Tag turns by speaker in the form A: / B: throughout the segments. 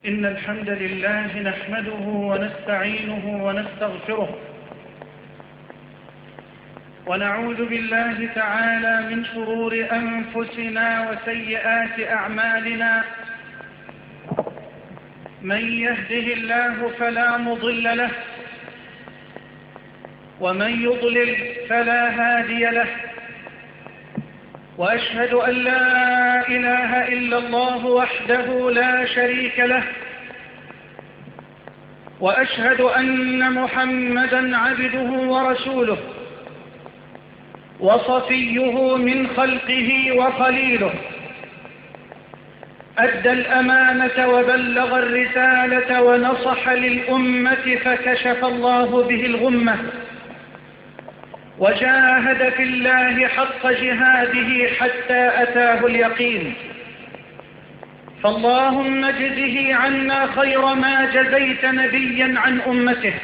A: إن الحمد لله نحمده ونستعينه ونستغفره ونعوذ بالله تعالى من شرور أنفسنا وسيئات أعمالنا. من يهده الله فلا مضل له ومن يضلل فلا هادي له، وأشهد أن لا إله إلا الله وحده لا شريك له، وأشهد أن محمدًا عبده ورسوله وصفيه من خلقه وخليله، أدى الأمانة وبلغ الرسالة ونصح للأمة فكشف الله به الغمة، وجاهد في الله حق جهاده حتى أتاه اليقين. فاللهم اجزه عنا خير ما جزيت نبيا عن أمته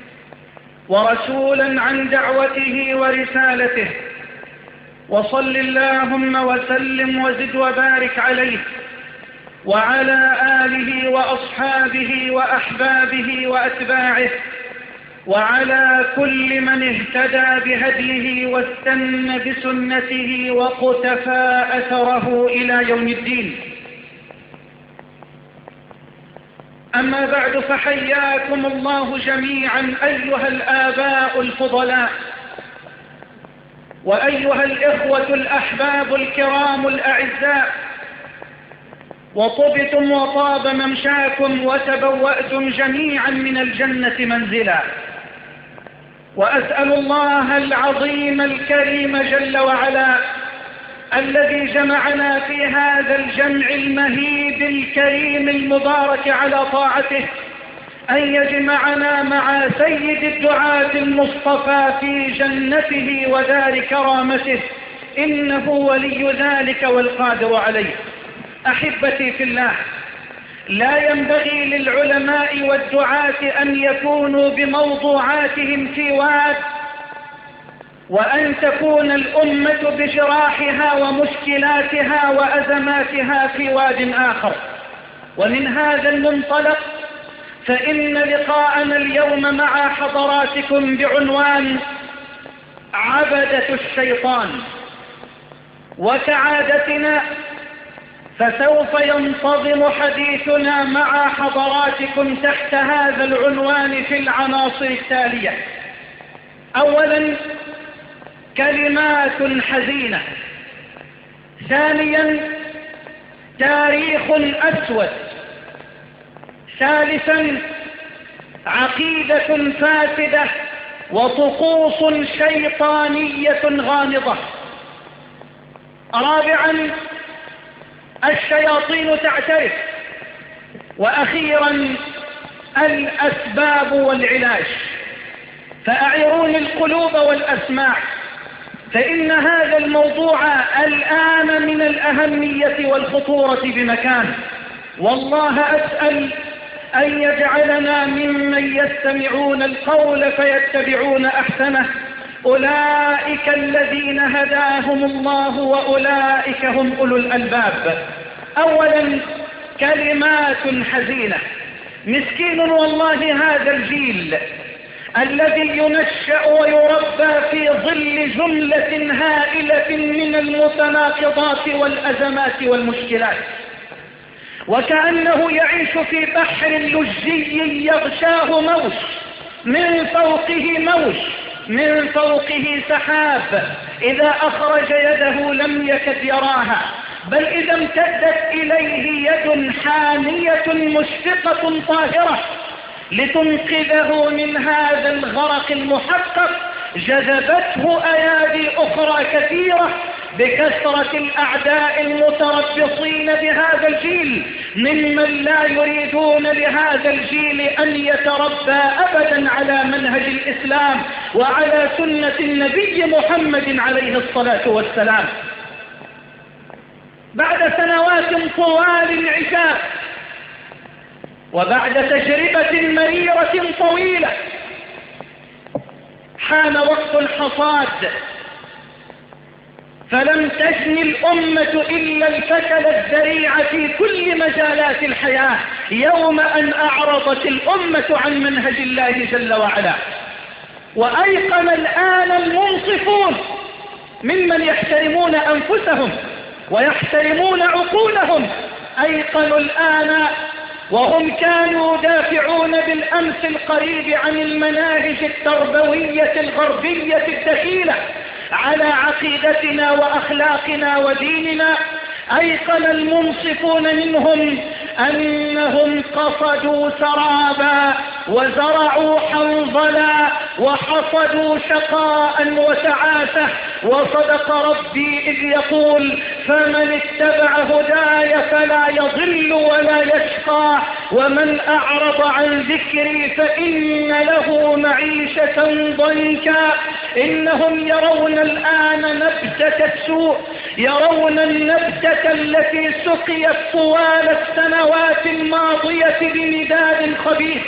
A: ورسولا عن دعوته ورسالته، وصل اللهم وسلم وزد وبارك عليه وعلى آله وأصحابه وأحبابه وأتباعه وعلى كل من اهتدى بهديه واستنى بسنته وقتفى أثره إلى يوم الدين. أما بعد، فحياكم الله جميعا أيها الآباء الفضلاء وأيها الإخوة الأحباب الكرام الأعزاء، وطبتم وطاب ممشاكم وتبوأتم جميعا من الجنة منزلا. وأسأل الله العظيم الكريم جل وعلا الذي جمعنا في هذا الجمع المهيب الكريم المبارك على طاعته أن يجمعنا مع سيد الدعاة المصطفى في جنته ودار كرامته، إنه ولي ذلك والقادر عليه. أحبتي في الله، لا ينبغي للعلماء والدعاة أن يكونوا بموضوعاتهم في واد، وأن تكون الأمة بجراحها ومشكلاتها وأزماتها في واد آخر. ومن هذا المنطلق فإن لقاءنا اليوم مع حضراتكم بعنوان عبدة الشيطان. وكعادتنا فسوف ينتظم حديثنا مع حضراتكم تحت هذا العنوان في العناصر التالية: أولا، كلمات حزينة. ثانيا، تاريخ أسود. ثالثا، عقيدة فاسدة وطقوس شيطانية غامضة. رابعا، الشياطين تعترف. وأخيرا، الأسباب والعلاج. فأعيروني القلوب والأسماع، فإن هذا الموضوع الآن من الأهمية والخطورة بمكان. والله أسأل أن يجعلنا ممن يستمعون القول فيتبعون أحسنه، أولئك الذين هداهم الله وأولئك هم أولو الألباب. أولا، كلمات حزينة. مسكين والله هذا الجيل الذي ينشأ ويربى في ظل جملة هائلة من المتناقضات والأزمات والمشكلات، وكأنه يعيش في بحر لجي يغشاه موج، من فوقه موج، من فوقه سحاب، إذا أخرج يده لم يكد يراها، بل إذا امتدت إليه يد حانية مشفقة طاهرة لتنقذه من هذا الغرق المحقق، جذبته أيادي أخرى كثيرة بكثرة الأعداء المتربصين بهذا الجيل، ممن لا يريدون لهذا الجيل أن يتربى أبدا على منهج الإسلام وعلى سنة النبي محمد عليه الصلاة والسلام. بعد سنوات طوال عشاء وبعد تجربة مريرة طويلة حان وقت الحصاد، فلم تجن الأمة إلا الفشل الذريع في كل مجالات الحياة، يوم أن أعرضت الأمة عن منهج الله جل وعلا. وأيقن الآن المنصفون ممن يحترمون أنفسهم ويحترمون عقولهم، أيقنوا الآن وهم كانوا يدافعون بالأمس القريب عن المناهج التربوية الغربية الدخيلة على عقيدتنا وأخلاقنا وديننا، أيقن المنصفون منهم أنهم قصدوا سرابا وزرعوا حنظلا وحصدوا شقاء وتعاسة. وصدق ربي إذ يقول: فمن اتبع هداي فلا يضل ولا يشقى ومن أعرض عن ذكري فإن له معيشة ضنكا. إنهم يرون الآن نبتة السوء، يرون النبتة التي سقيت طوال السنوات الماضية بمداد خبيث،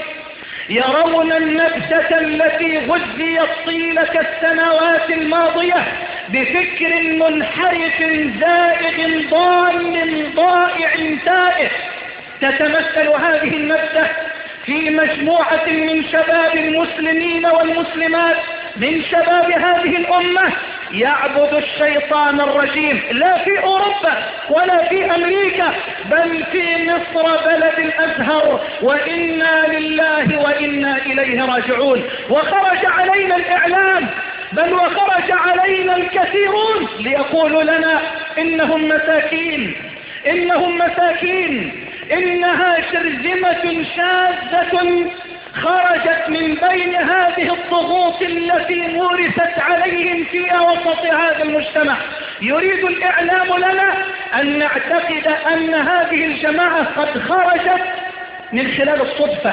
A: يرون النبتة التي غذيت طيلة السنوات الماضية بفكر منحرف زائغ ضال ضائع تائه. تتمثل هذه النبتة في مجموعة من شباب المسلمين والمسلمات من شباب هذه الأمة يعبد الشيطان الرجيم، لا في أوروبا ولا في أمريكا بل في مصر بلد الأزهر، وإنا لله وإنا إليه راجعون. وخرج علينا الإعلام بل وخرج علينا الكثيرون ليقولوا لنا إنهم مساكين، إنهم مساكين، إنها شرذمة شاذة خرجت من بين هذه الضغوط التي مورست عليهم في وسط هذا المجتمع. يريد الإعلام لنا أن نعتقد أن هذه الجماعة قد خرجت من خلال الصدفة،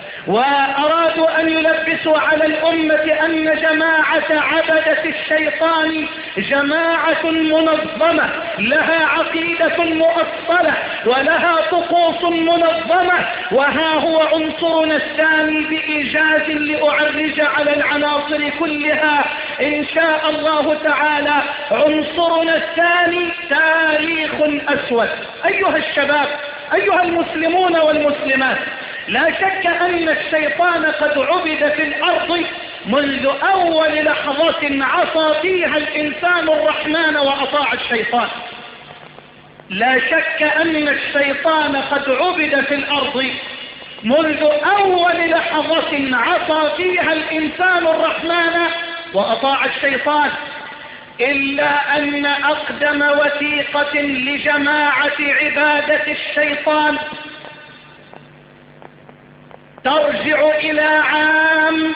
A: وأرادوا أن يلبسوا على الأمة أن جماعة عبدة الشيطان جماعة منظمة لها عقيدة مؤصلة ولها طقوس منظمة. وها هو عنصرنا الثاني بإيجاز لأعرج على العناصر كلها إن شاء الله تعالى. عنصرنا الثاني تاريخ أسود. أيها الشباب، أيها المسلمون والمسلمات، لا شك أن الشيطان قد عبد في الأرض منذ أول لحظة عصى فيها الإنسان الرحمن وأطاع الشيطان. لا شك أن الشيطان قد عبد في الأرض منذ أول لحظة عصى فيها الإنسان الرحمن وأطاع الشيطان، إلا أن أقدم وثيقة لجماعة عبادة الشيطان ترجع إلى عام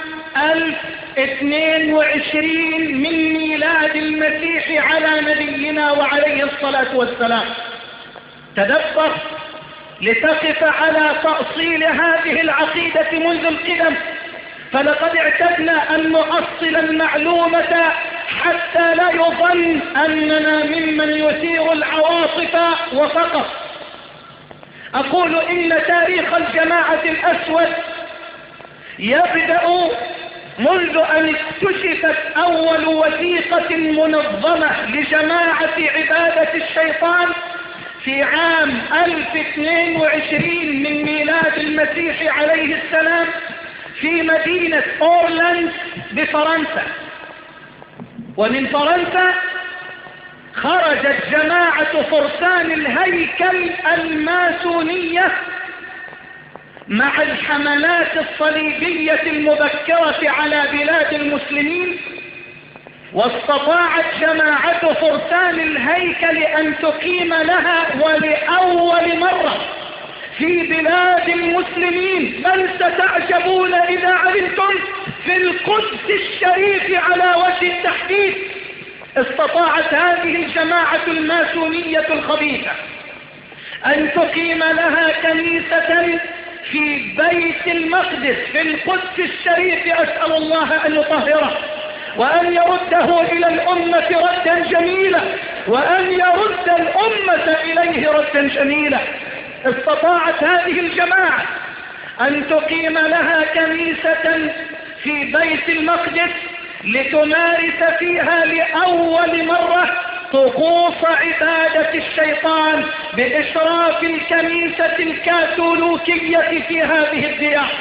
A: 1022 من ميلاد المسيح على نبينا وعليه الصلاة والسلام. تدبر لتقف على تأصيل هذه العقيدة منذ القدم، فلقد اعتدنا أن نؤصل المعلومة حتى لا يظن أننا ممن يثير العواطف وفقط. أقول إن تاريخ الجماعة الأسود يبدأ منذ أن اكتشفت أول وثيقة منظمة لجماعة عبادة الشيطان في عام 1022 من ميلاد المسيح عليه السلام في مدينة أورلاند بفرنسا. ومن فرنسا خرجت جماعة فرسان الهيكل الماسونية مع الحملات الصليبية المبكرة على بلاد المسلمين، واستطاعت جماعة فرسان الهيكل أن تقيم لها ولأول مرة في بلاد المسلمين، بل ستعجبون إذا علمتم في القدس الشريف على وجه التحديد، استطاعت هذه الجماعة الماسونية الخبيثة أن تقيم لها كنيسة في بيت المقدس في القدس الشريف. أسأل الله أن يطهره وأن يرده إلى الأمة ردا جميلا، وأن يرد الأمة إليه ردا جميلا. استطاعت هذه الجماعة أن تقيم لها كنيسة في بيت المقدس لتمارس فيها لأول مرة طقوس عبادة الشيطان بإشراف الكنيسة الكاثوليكية في هذه الديار.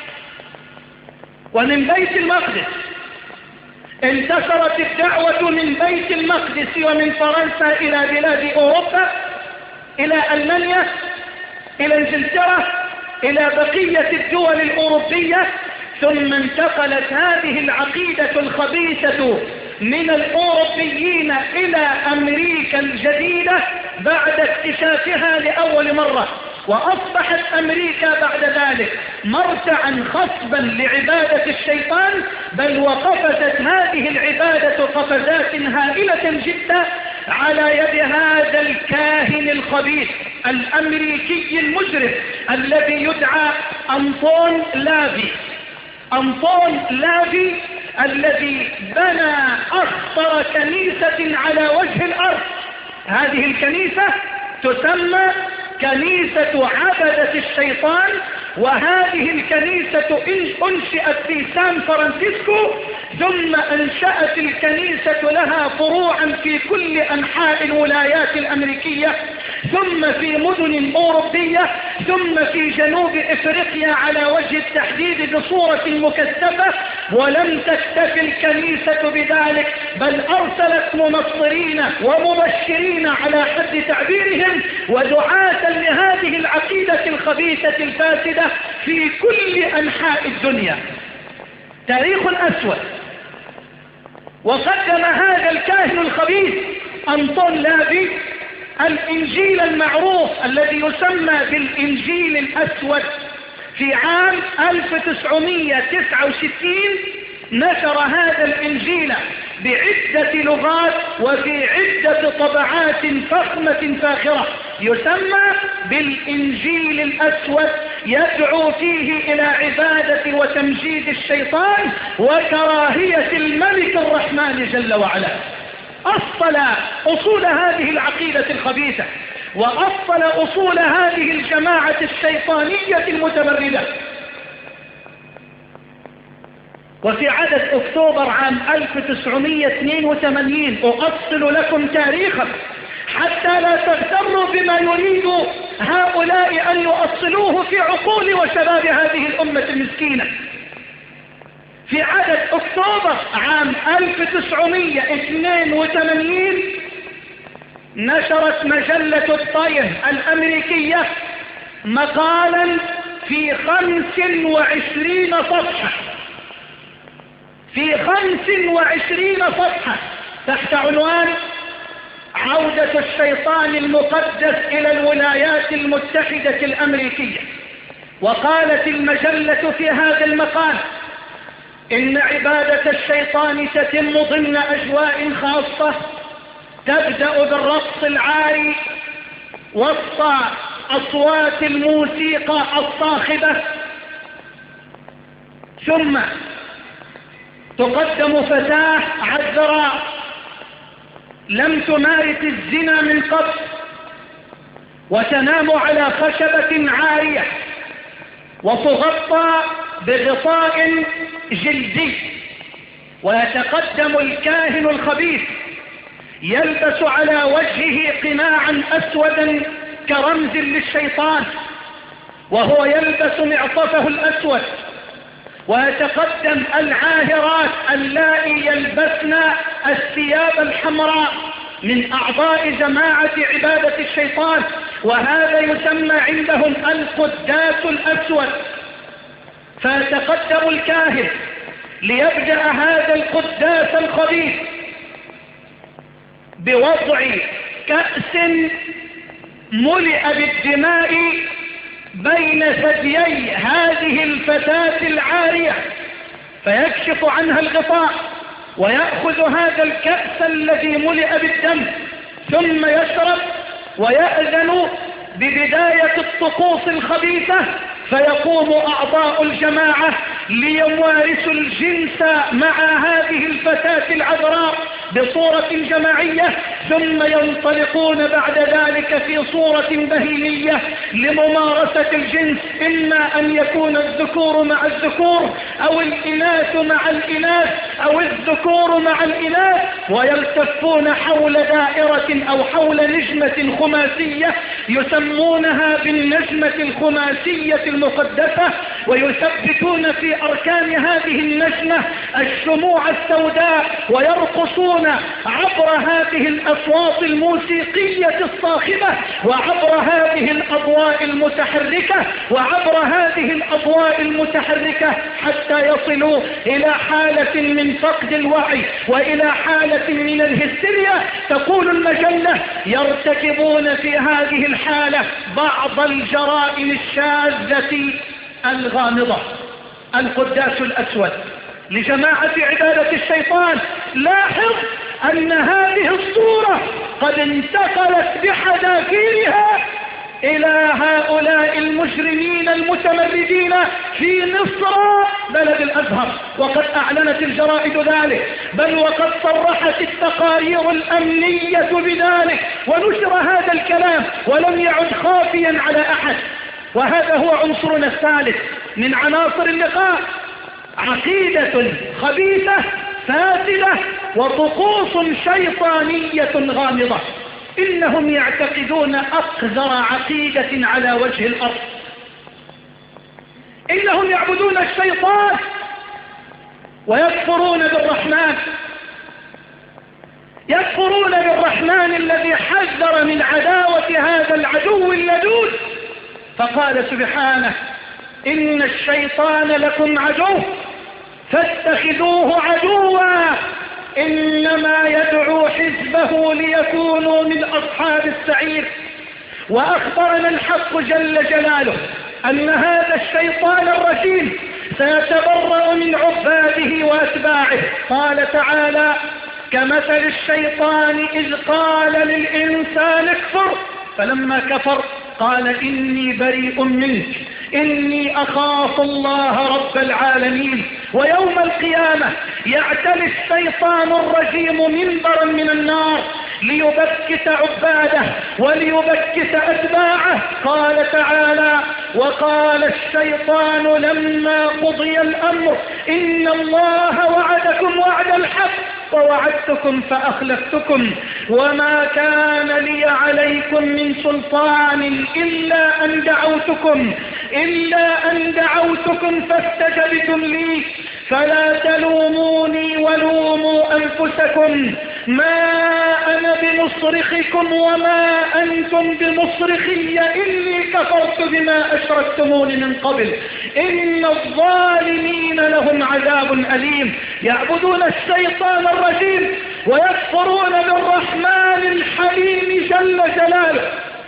A: ومن بيت المقدس انتشرت الدعوة من بيت المقدس ومن فرنسا إلى بلاد أوروبا، إلى ألمانيا، إلى إنجلترا، إلى بقية الدول الأوروبية، ثم انتقلت هذه العقيدة الخبيثة من الأوروبيين إلى أمريكا الجديدة بعد اكتشافها لأول مرة. وأصبحت أمريكا بعد ذلك مرتعا خصبا لعبادة الشيطان، بل وقفزت هذه العبادة قفزات هائلة جدا على يد هذا الكاهن الخبيث الأمريكي المجرم الذي يدعى أنطون لافي. أنطون لافي الذي بنى أخطر كنيسة على وجه الأرض. هذه الكنيسة تسمى كنيسة عبدة الشيطان، وهذه الكنيسة أنشئت في سان فرانسيسكو، ثم أنشأت الكنيسة لها فروعا في كل أنحاء الولايات الأمريكية، ثم في مدن أوروبية، ثم في جنوب إفريقيا على وجه التحديد بصورة مكثفة. ولم تكتفي الكنيسة بذلك، بل أرسلت منصرين ومبشرين على حد تعبيرهم ودعاة لهذه العقيدة الخبيثة الفاسدة في كل أنحاء الدنيا. تاريخ أسود. وقدم هذا الكاهن الخبيث أنطون لافي الإنجيل المعروف الذي يسمى بالإنجيل الأسود. في عام 1969 نشر هذا الإنجيل بعدة لغات وفي عدة طبعات فخمة فاخرة، يسمى بالإنجيل الأسود، يدعو فيه إلى عبادة وتمجيد الشيطان وكراهية الملك الرحمن جل وعلا. أصل أصول هذه العقيدة الخبيثة وأصل أصول هذه الجماعة الشيطانية المتمردة. وفي عدد أكتوبر عام 1982 أؤصل لكم تاريخا حتى لا تغتروا بما يريد هؤلاء أن يؤصلوه في عقول وشباب هذه الأمة المسكينة. في عدد أكتوبر عام 1982 نشرت مجلة الطير الأمريكية مقالا في 25 صفحة، في 25 صفحة، تحت عنوان عودة الشيطان المقدس إلى الولايات المتحدة الأمريكية. وقالت المجلة في هذا المقال إن عبادة الشيطان تتم ضمن أجواء خاصة تبدأ بالرقص العاري وسط أصوات الموسيقى الصاخبة، ثم تقدم فتاة عذراء لم تمارس الزنا من قبل وتنام على خشبة عارية وتغطى بغطاء جلدي، ويتقدم الكاهن الخبيث يلبس على وجهه قناعا أسودا كرمز للشيطان، وهو يلبس معطفه الأسود. ويتقدم العاهرات اللائي يلبسن الثياب الحمراء من أعضاء جماعة عبادة الشيطان، وهذا يسمى عندهم القداس الأسود. فيتقدم الكاهن ليبدأ هذا القداس الخبيث بوضع كأس ملئ بالدماء بين ثديي هذه الفتاة العارية، فيكشف عنها الغطاء ويأخذ هذا الكأس الذي ملئ بالدم ثم يشرب، ويأذن ببداية الطقوس الخبيثة، فيقوم أعضاء الجماعة ليمارسوا الجنس مع هذه الفتاة العذراء بصورة جماعية، ثم ينطلقون بعد ذلك في صورة بهيمية لممارسة الجنس، إما أن يكون الذكور مع الذكور أو الإناث مع الإناث أو الذكور مع الإناث، ويلتفون حول دائرة أو حول نجمة خماسية يسمونها بالنجمة الخماسية المقدسة، ويثبتون في أركان هذه النجمة الشموع السوداء، ويرقصون عبر هذه الأصوات الموسيقية الصاخبة، وعبر هذه الأضواء المتحركة، وعبر هذه الأضواء المتحركة، حتى يصلوا إلى حالة من فقد الوعي وإلى حالة من الهستيريا. تقول المجلة: يرتكبون في هذه الحالة بعض الجرائم الشاذة الغامضة. القداس الأسود لجماعة عبادة الشيطان، لاحظ أن هذه الصورة قد انتقلت بحذافيرها إلى هؤلاء المجرمين المتمردين في مصر بلد الأزهر، وقد أعلنت الجرائد ذلك، بل وقد صرحت التقارير الأمنية بذلك، ونشر هذا الكلام ولم يعد خافيا على أحد. وهذا هو عنصرنا الثالث من عناصر اللقاء: عقيدة خبيثة فاسدة وطقوس شيطانية غامضة. إنهم يعتقدون أقذر عقيدة على وجه الأرض. إنهم يعبدون الشيطان ويكفرون بالرحمن، يكفرون بالرحمن الذي حذر من عداوة هذا العدو اللدود، فقال سبحانه: إن الشيطان لكم عدو فاتخذوه عدوا إنما يدعو حزبه ليكونوا من أصحاب السعير. وأخبرنا الحق جل جلاله أن هذا الشيطان الرجيم سيتبرأ من عباده وأتباعه. قال تعالى: كمثل الشيطان إذ قال للإنسان اكفر فلما كفر قال إني بريء منك إني أخاف الله رب العالمين. ويوم القيامة يعتلي الشيطان الرجيم منبرا من النار ليبكت عباده وليبكت أتباعه. قال تعالى: وقال الشيطان لما قضي الأمر إن الله وعدكم وعد الحق ووعدتكم فأخلفتكم وما كان لي عليكم من سلطان إلا أن دعوتكم فاستجبتم لي فلا تلوموني ولوموا أنفسكم ما أنا بمصرخكم وما أنتم بمصرخي إني كفرت بما أشركتمون من قبل إن الظالمين لهم عذاب أليم. يعبدون الشيطان الرجيم ويكفرون بالرحمن الحليم جل جلاله،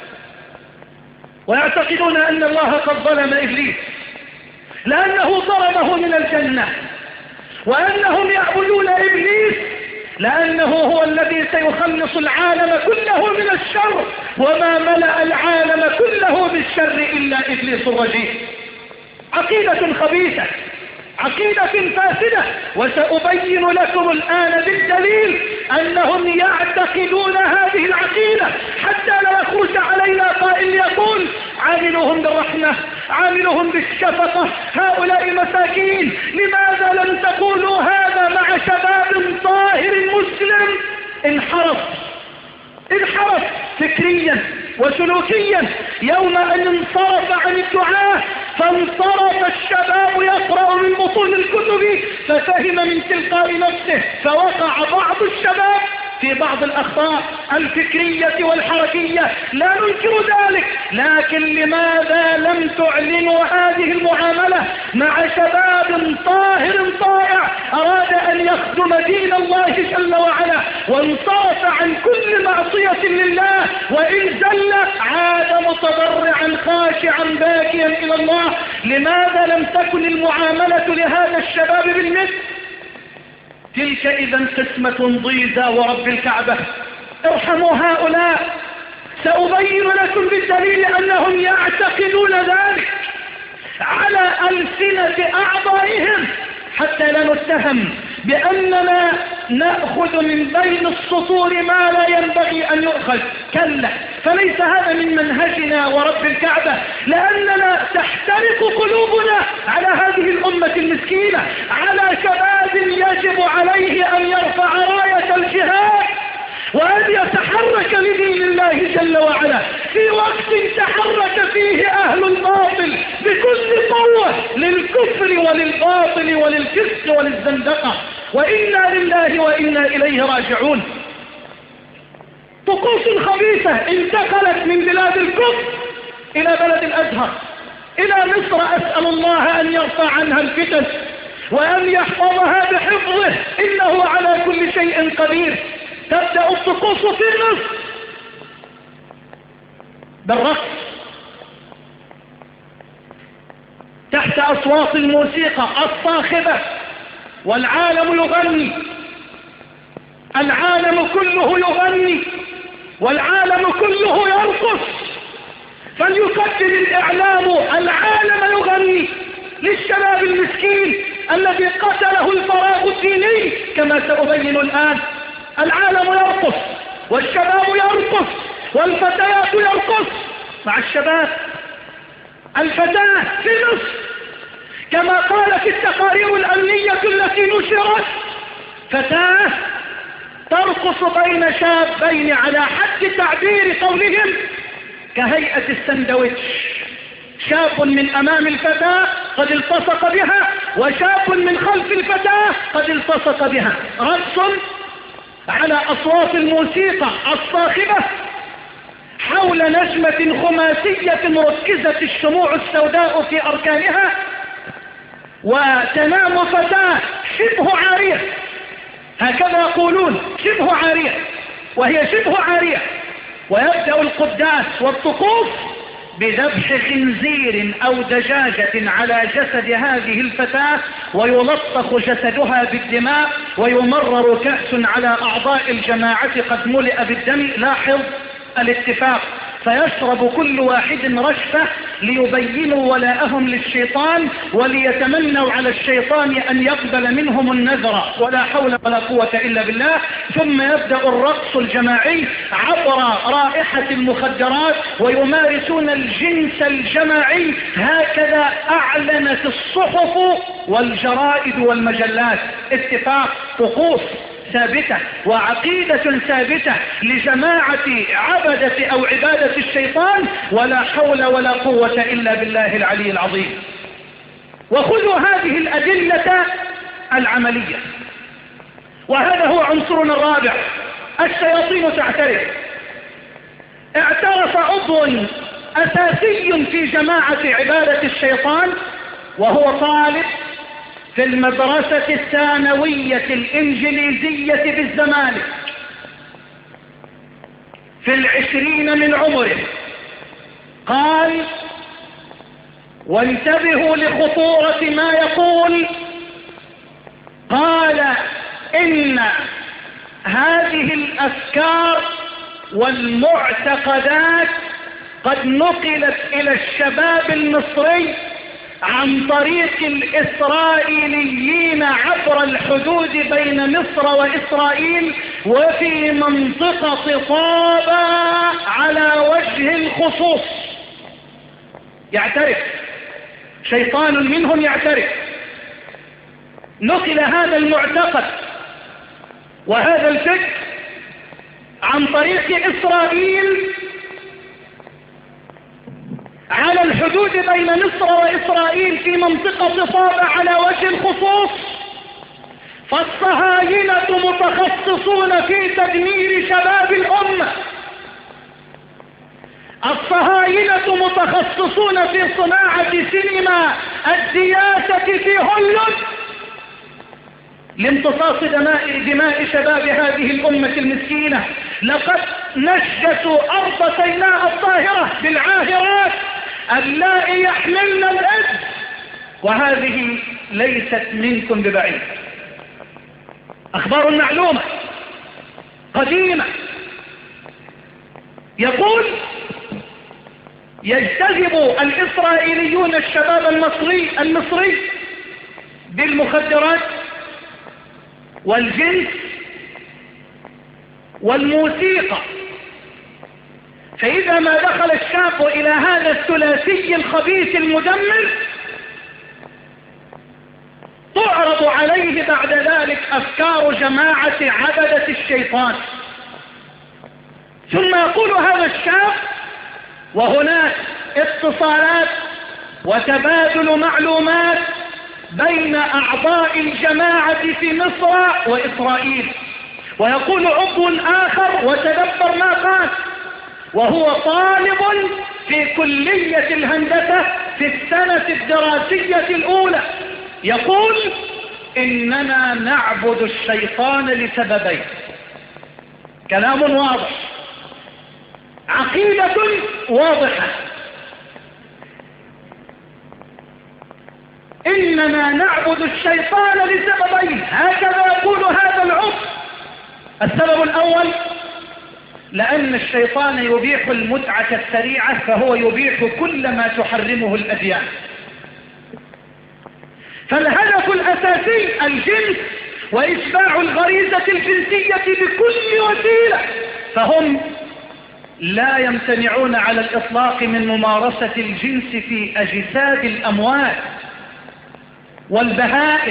A: ويعتقدون أن الله قد ظلم إبليس لأنه طرده من الجنة، وأنهم يعبدون إبليس لأنه هو الذي سيخلص العالم كله من الشر، وما ملأ العالم كله بالشر إلا إبليس الرجيم. عقيدة خبيثة، عقيدة فاسدة، وسأبين لكم الآن بالدليل أنهم يعتقدون هذه العقيدة حتى لا يخرج علينا قائل يقول عاملهم بالرحمة عاملهم بالشفقة هؤلاء مساكين. لماذا لم تقولوا هذا مع شباب طاهر مسلم انحرف فكريا وسلوكيا يوم أن انصرف عن الدعاء، فانصرف الشباب يقرأ من بطون الكتب ففهم من تلقاء نفسه، فوقع بعض الشباب في بعض الأخطاء الفكرية والحركية، لا ننكر ذلك، لكن لماذا لم تعلنوا هذه المعاملة مع شباب طاهر طائع أراد أن يخدم دين الله جل وعلا وانصرف عن كل معصية لله، وإن زل عاد متضرعا خاشعا باكيا إلى الله؟ لماذا لم تكن المعاملة لهذا الشباب بالمثل؟ تلك إذا قسمة ضيزى ورب الكعبة. ارحموا هؤلاء، سأبين لكم بالدليل أنهم يعتقدون ذلك على ألسنة أعضائهم حتى لا نتهم بأننا نأخذ من بين السطور ما لا ينبغي أن يؤخذ. كلا، فليس هذا من منهجنا ورب الكعبة، لأننا تحترق قلوبنا على هذه الأمة المسكينة، على شباب يجب عليه أن يرفع راية الجهاد وأن يتحرك لدين الله جل وعلا في وقت تحرك فيه أهل الباطل بكل قوة للكفر وللباطل وللفسق وللزندقة، وإنا لله وإنا إليه راجعون. طقوس خبيثة انتقلت من بلاد الكفر إلى بلد الأزهر، إلى مصر. أسأل الله أن يرفع عنها الفتن وأن يحفظها بحفظه، إنه على كل شيء قدير. تبدأ الطقوس في مصر بالرقص تحت أصوات الموسيقى الصاخبة، والعالم يغني، العالم كله يغني، والعالم كله يرقص. فليقدم الإعلام العالم يغني للشباب المسكين الذي قتله الفراغ الديني كما سأبين الآن. العالم يرقص والشباب يرقص والفتيات يرقص مع الشباب. الفتاة في مصر كما قالت التقارير الأمنية التي نشرت، فتاة ترقص بين شابين على حد تعبير قولهم كهيئة السندويتش، شاب من أمام الفتاة قد التصق بها، وشاب من خلف الفتاة قد التصق بها، رقص على أصوات الموسيقى الصاخبة حول نجمة خماسية ركزت الشموع السوداء في أركانها، وتنام فتاة شبه عارية، هكذا يقولون، شبه عارية، وهي شبه عارية. ويبدأ القداس والطقوس بذبح خنزير أو دجاجة على جسد هذه الفتاة، ويلطخ جسدها بالدماء، ويمرر كأس على أعضاء الجماعة قد ملئ بالدم. لاحظ الاتفاق، فيشرب كل واحد رشفة ليبينوا ولاءهم للشيطان وليتمنوا على الشيطان أن يقبل منهم النذر، ولا حول ولا قوة إلا بالله. ثم يبدأ الرقص الجماعي عبر رائحة المخدرات ويمارسون الجنس الجماعي. هكذا أعلنت الصحف والجرائد والمجلات. اتفاق، طقوس ثابتة وعقيدة ثابتة لجماعة عبدة أو عبادة الشيطان، ولا حول ولا قوة إلا بالله العلي العظيم. وخذوا هذه الأدلة العملية، وهذا هو عنصرنا الرابع. الشياطين تعترف. اعترف عضو أساسي في جماعة عبادة الشيطان وهو طالب في المدرسة الثانوية الإنجليزية بالزمالك في 20 من عمره، قال، وانتبهوا لخطورة ما يقول، قال إن هذه الأفكار والمعتقدات قد نقلت إلى الشباب المصري عن طريق الإسرائيليين عبر الحدود بين مصر وإسرائيل وفي منطقة طابة على وجه الخصوص. يعترف شيطان منهم، يعترف نقل هذا المعتقد وهذا الفكر عن طريق إسرائيل على الحدود بين مصر وإسرائيل في منطقة طابة على وجه الخصوص. فالصهاينة متخصصون في تدمير شباب الأمة، الصهاينة متخصصون في صناعة سينما الدياسة في هوليوود لامتصاص دماء شباب هذه الأمة المسكينة. لقد نشجوا أرض سيناء الطاهرة بالعاهرات اللائي يحملن الإثم، وهذه ليست منكم ببعيد. أخبار معلومة قديمة. يقول يجتذب الإسرائيليون الشباب المصري بالمخدرات والجنس والموسيقى، فإذا ما دخل الشاب إلى هذا الثلاثي الخبيث المدمر تعرض عليه بعد ذلك أفكار جماعة عبدة الشيطان، ثم يقول هذا الشاب وهناك اتصالات وتبادل معلومات بين أعضاء الجماعة في مصر وإسرائيل، ويقول عضو آخر وتدبر ما قال وهو طالب في كلية الهندسة في السنة الدراسية الأولى، يقول إننا نعبد الشيطان لسببين. كلام واضح، عقيدة واضحة. إننا نعبد الشيطان لسببين، هكذا يقول هذا العضو. السبب الأول لأن الشيطان يبيح المتعة السريعة، فهو يبيح كل ما تحرمه الأديان. فالهدف الأساسي الجنس وإشباع الغريزة الجنسية بكل وسيلة، فهم لا يمتنعون على الإطلاق من ممارسة الجنس في أجساد الأموات والبهائم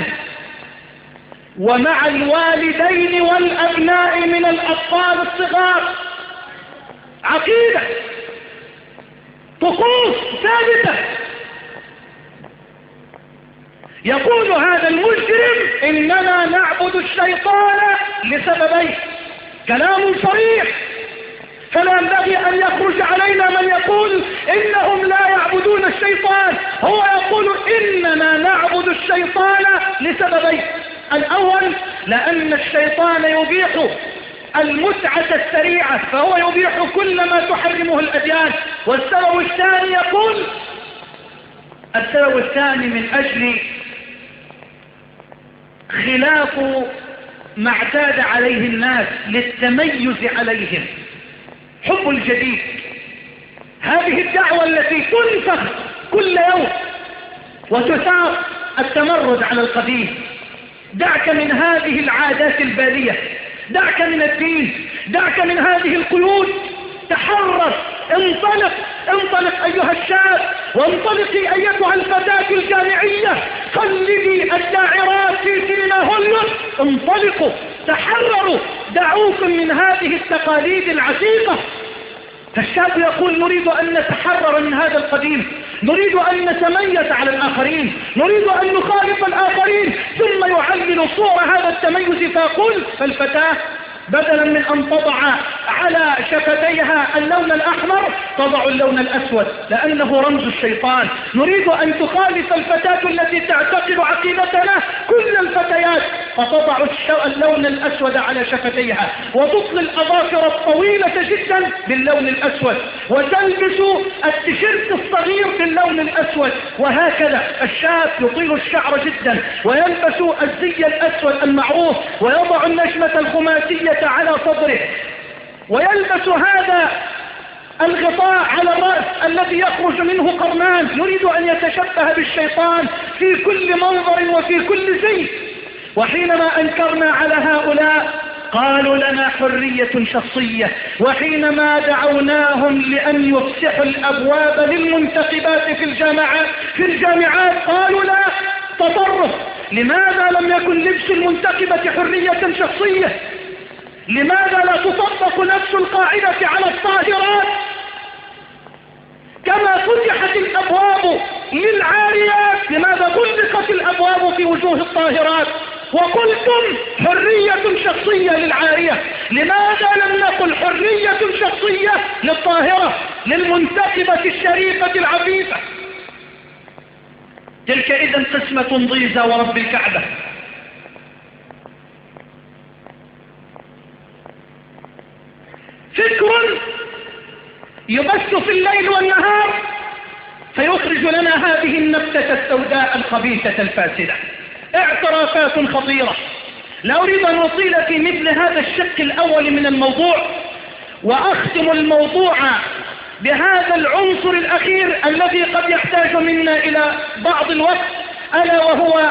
A: ومع الوالدين والأبناء من الأطفال الصغار. عقيدة، طقوس ثابتة. يقول هذا المجرم إننا نعبد الشيطان لسببين، كلام صريح، فلا ينبغي أن يخرج علينا من يقول إنهم لا يعبدون الشيطان. هو يقول إننا نعبد الشيطان لسببين. الأول لأن الشيطان يبيح المتعة السريعة، فهو يبيح كل ما تحرمه الأديان. والسبب الثاني يقول السبب الثاني من أجل خلاف ما اعتاد عليه الناس للتميز عليهم، حب الجديد. هذه الدعوة التي تنفخ كل يوم وتثار التمرد على القديم. دعك من هذه العادات البالية، دعك من الدين، دعك من هذه القيود، تحرر، انطلق انطلق أيها الشاب، وانطلقي أيتها الفتاة الجامعية، قلدي الداعرات في سيناهن، انطلقوا، تحرروا، دعوكم من هذه التقاليد العتيقة. فالشاب يقول نريد أن نتحرر من هذا القديم، نريد أن نتميز على الآخرين، نريد أن نخالف الآخرين، ثم يعلل صور هذا التميز فيقول فالفتاة بدلا من أن تضع على شفتيها اللون الأحمر تضع اللون الأسود لأنه رمز الشيطان. نريد أن تخالف الفتاة التي تعتقد عقيدتنا كل الفتيات، فتضع اللون الأسود على شفتيها وتطل الأظافر الطويلة جدا باللون الأسود وتلبس التيشيرت الصغير باللون الأسود. وهكذا الشاب يطيل الشعر جدا ويلبس الزي الأسود المعروف ويضع النجمة الخماسية على صدره ويلبس هذا الغطاء على الرأس الذي يخرج منه قرنان. يريد أن يتشبه بالشيطان في كل منظر وفي كل زي. وحينما أنكرنا على هؤلاء قالوا لنا حرية شخصية، وحينما دعوناهم لأن يفسحوا الأبواب للمنتخبات في الجامعات قالوا لا، تطرف. لماذا لم يكن لبس المنتخبة حرية شخصية؟ لماذا لا تطبق نفس القاعدة على الطاهرات؟ كما فتحت الأبواب للعاريات لماذا غلقت الأبواب في وجوه الطاهرات؟ وقلتم حرية شخصية للعارية، لماذا لم نقل حرية شخصية للطاهرة للمنتخبة الشريفة العفيفة؟ تلك إذن قسمة ضيزة ورب الكعبة. فكر يبث في الليل والنهار فيخرج لنا هذه النبتة السوداء الخبيثة الفاسدة. اعترافات خطيرة. لا أريد أن أطيل في مثل هذا الشق الأول من الموضوع، وأختم الموضوع بهذا العنصر الأخير الذي قد يحتاج منا إلى بعض الوقت، ألا وهو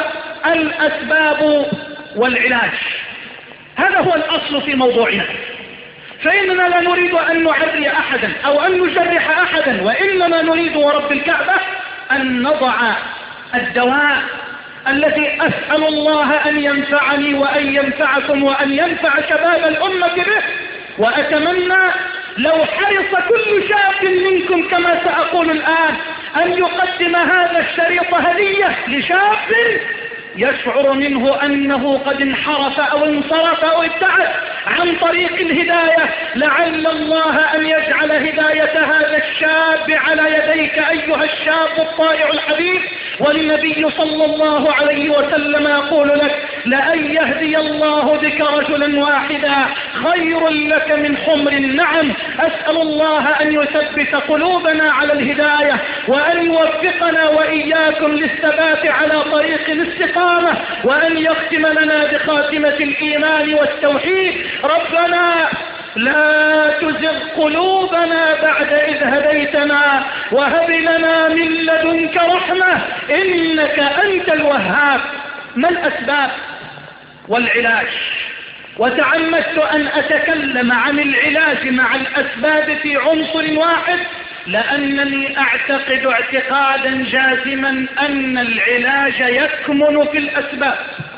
A: الأسباب والعلاج. هذا هو الأصل في موضوعنا. فإننا لا نريد أن نعري أحدا أو أن نجرح أحدا، وإنما نريد ورب الكعبة أن نضع الدواء الذي أسأل الله أن ينفعني وأن ينفعكم وأن ينفع شباب الأمة به. وأتمنى لو حرص كل شاب منكم كما سأقول الآن أن يقدم هذا الشريط هدية لشاب يشعر منه أنه قد انحرف أو انصرف أو ابتعد عن طريق الهداية، لعل الله أن يجعل هداية هذا الشاب على يديك أيها الشاب الطائع الحبيب. والنبي صلى الله عليه وسلم يقول لك: لأن يهدي الله بك رجلا واحدا خير لك من حمر النعم. أسأل الله أن يثبت قلوبنا على الهداية، وأن يوفقنا وإياكم للثبات على طريق الاستقامة، وأن يختم لنا بخاتمة الإيمان والتوحيد. ربنا لا تزغ قلوبنا بعد إذ هديتنا، وهب لنا من لدنك رحمة إنك أنت الوهاب. ما الأسباب والعلاج؟ وتعمدت أن أتكلم عن العلاج مع الأسباب في عنصر واحد، لأنني أعتقد اعتقادا جازما أن العلاج يكمن في الأسباب.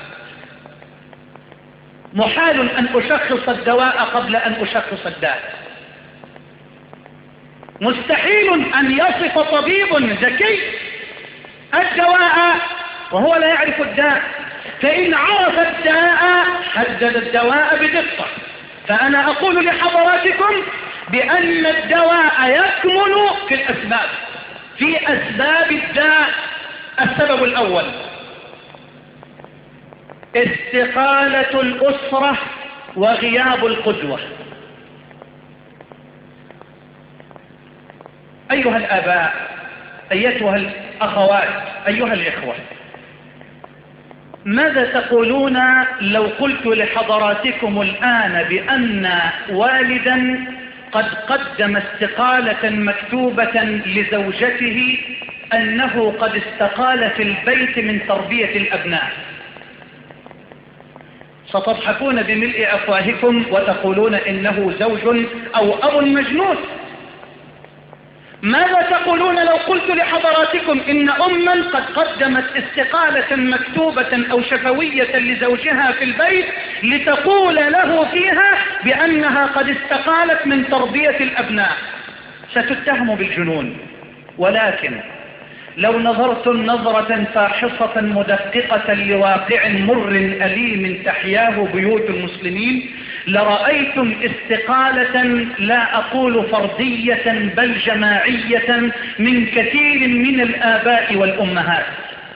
A: محال أن أشخص الدواء قبل أن أشخص الداء. مستحيل أن يصف طبيب ذكي الدواء وهو لا يعرف الداء، فإن عرف الداء حدد الدواء بدقة. فأنا أقول لحضراتكم بأن الدواء يكمن في الأسباب، في أسباب الداء. السبب الأول: استقالة الأسرة وغياب القدوة. أيها الآباء، أيتها الأخوات، أيها الإخوة، ماذا تقولون لو قلت لحضراتكم الآن بأن والدا قد قدم استقالة مكتوبة لزوجته أنه قد استقال في البيت من تربية الأبناء؟ ستضحكون بملء أفواهكم وتقولون إنه زوج أو أب مجنون. ماذا تقولون لو قلت لحضراتكم إن أما قد قدمت استقالة مكتوبة أو شفوية لزوجها في البيت لتقول له فيها بأنها قد استقالت من تربية الأبناء؟ ستتهم بالجنون. ولكن لو نظرتم نظرة فاحصة مدققة لواقع مر أليم تحياه بيوت المسلمين لرأيتم استقالة لا أقول فردية بل جماعية من كثير من الآباء والأمهات.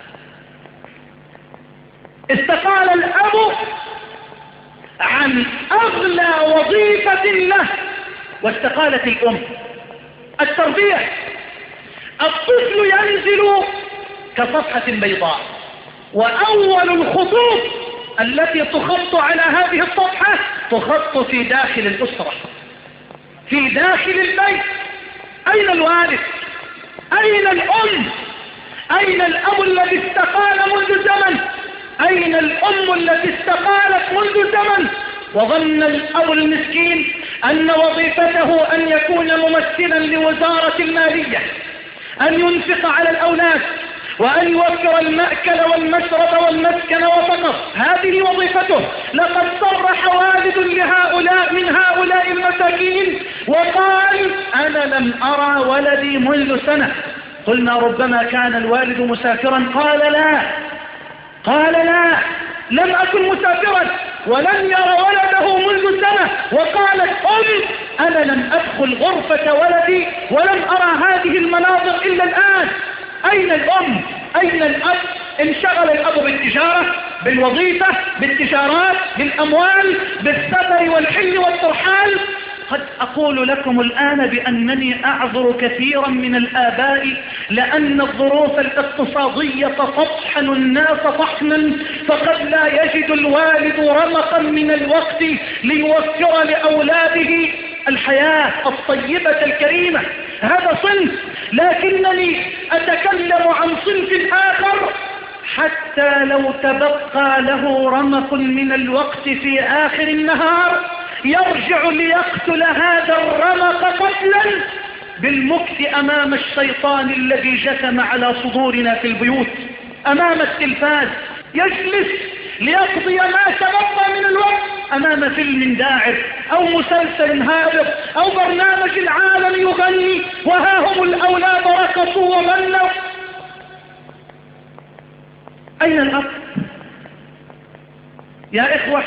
A: استقال الأب عن أغلى وظيفة له واستقالت الأم: التربية. الطفل ينزل كصفحة بيضاء، وأول الخطوط التي تخط على هذه الصفحة تخط في داخل الأسرة، في داخل البيت. أين الوالد؟ أين الأم؟ أين الأب الذي استقال منذ زمن؟ أين الأم التي استقالت منذ زمن؟ وظن الأب المسكين أن وظيفته أن يكون ممثلا لوزارة المالية، أن ينفق على الأولاد وأن يوفر المأكل والمشرب والمسكن وفقط. هذه وظيفته. لقد صرح والد لهؤلاء من هؤلاء المساكين وقال: أنا لم أرى ولدي منذ سنة. قلنا: ربما كان الوالد مسافرا. قال لا، لم أكن مسافرا، ولم ير ولده منذ سنة. وقالت أنا لم أدخل غرفة ولدي ولم أرى هذه المناظر إلا الآن. أين الأم؟ أين الأب؟ انشغل الأب بالتجارة، بالوظيفة، بالتجارات، بالأموال، بالسفر والحل والترحال. قد أقول لكم الآن بأنني أعذر كثيرا من الآباء، لأن الظروف الاقتصادية تطحن الناس طحنا، فقد لا يجد الوالد رمقا من الوقت ليوفر لأولاده الحياة الطيبة الكريمة. هذا صنف، لكنني أتكلم عن صنف آخر حتى لو تبقى له رمق من الوقت في آخر النهار يرجع ليقتل هذا الرمق قتلا بالمكث أمام الشيطان الذي جثم على صدورنا في البيوت أمام التلفاز، يجلس ليقضي ما تبقى من الوقت أمام فيلم داعر أو مسلسل هابط أو برنامج العالم يغني، وها هم الأولاد رقصوا وغنوا. أين الأب؟ يا إخوة،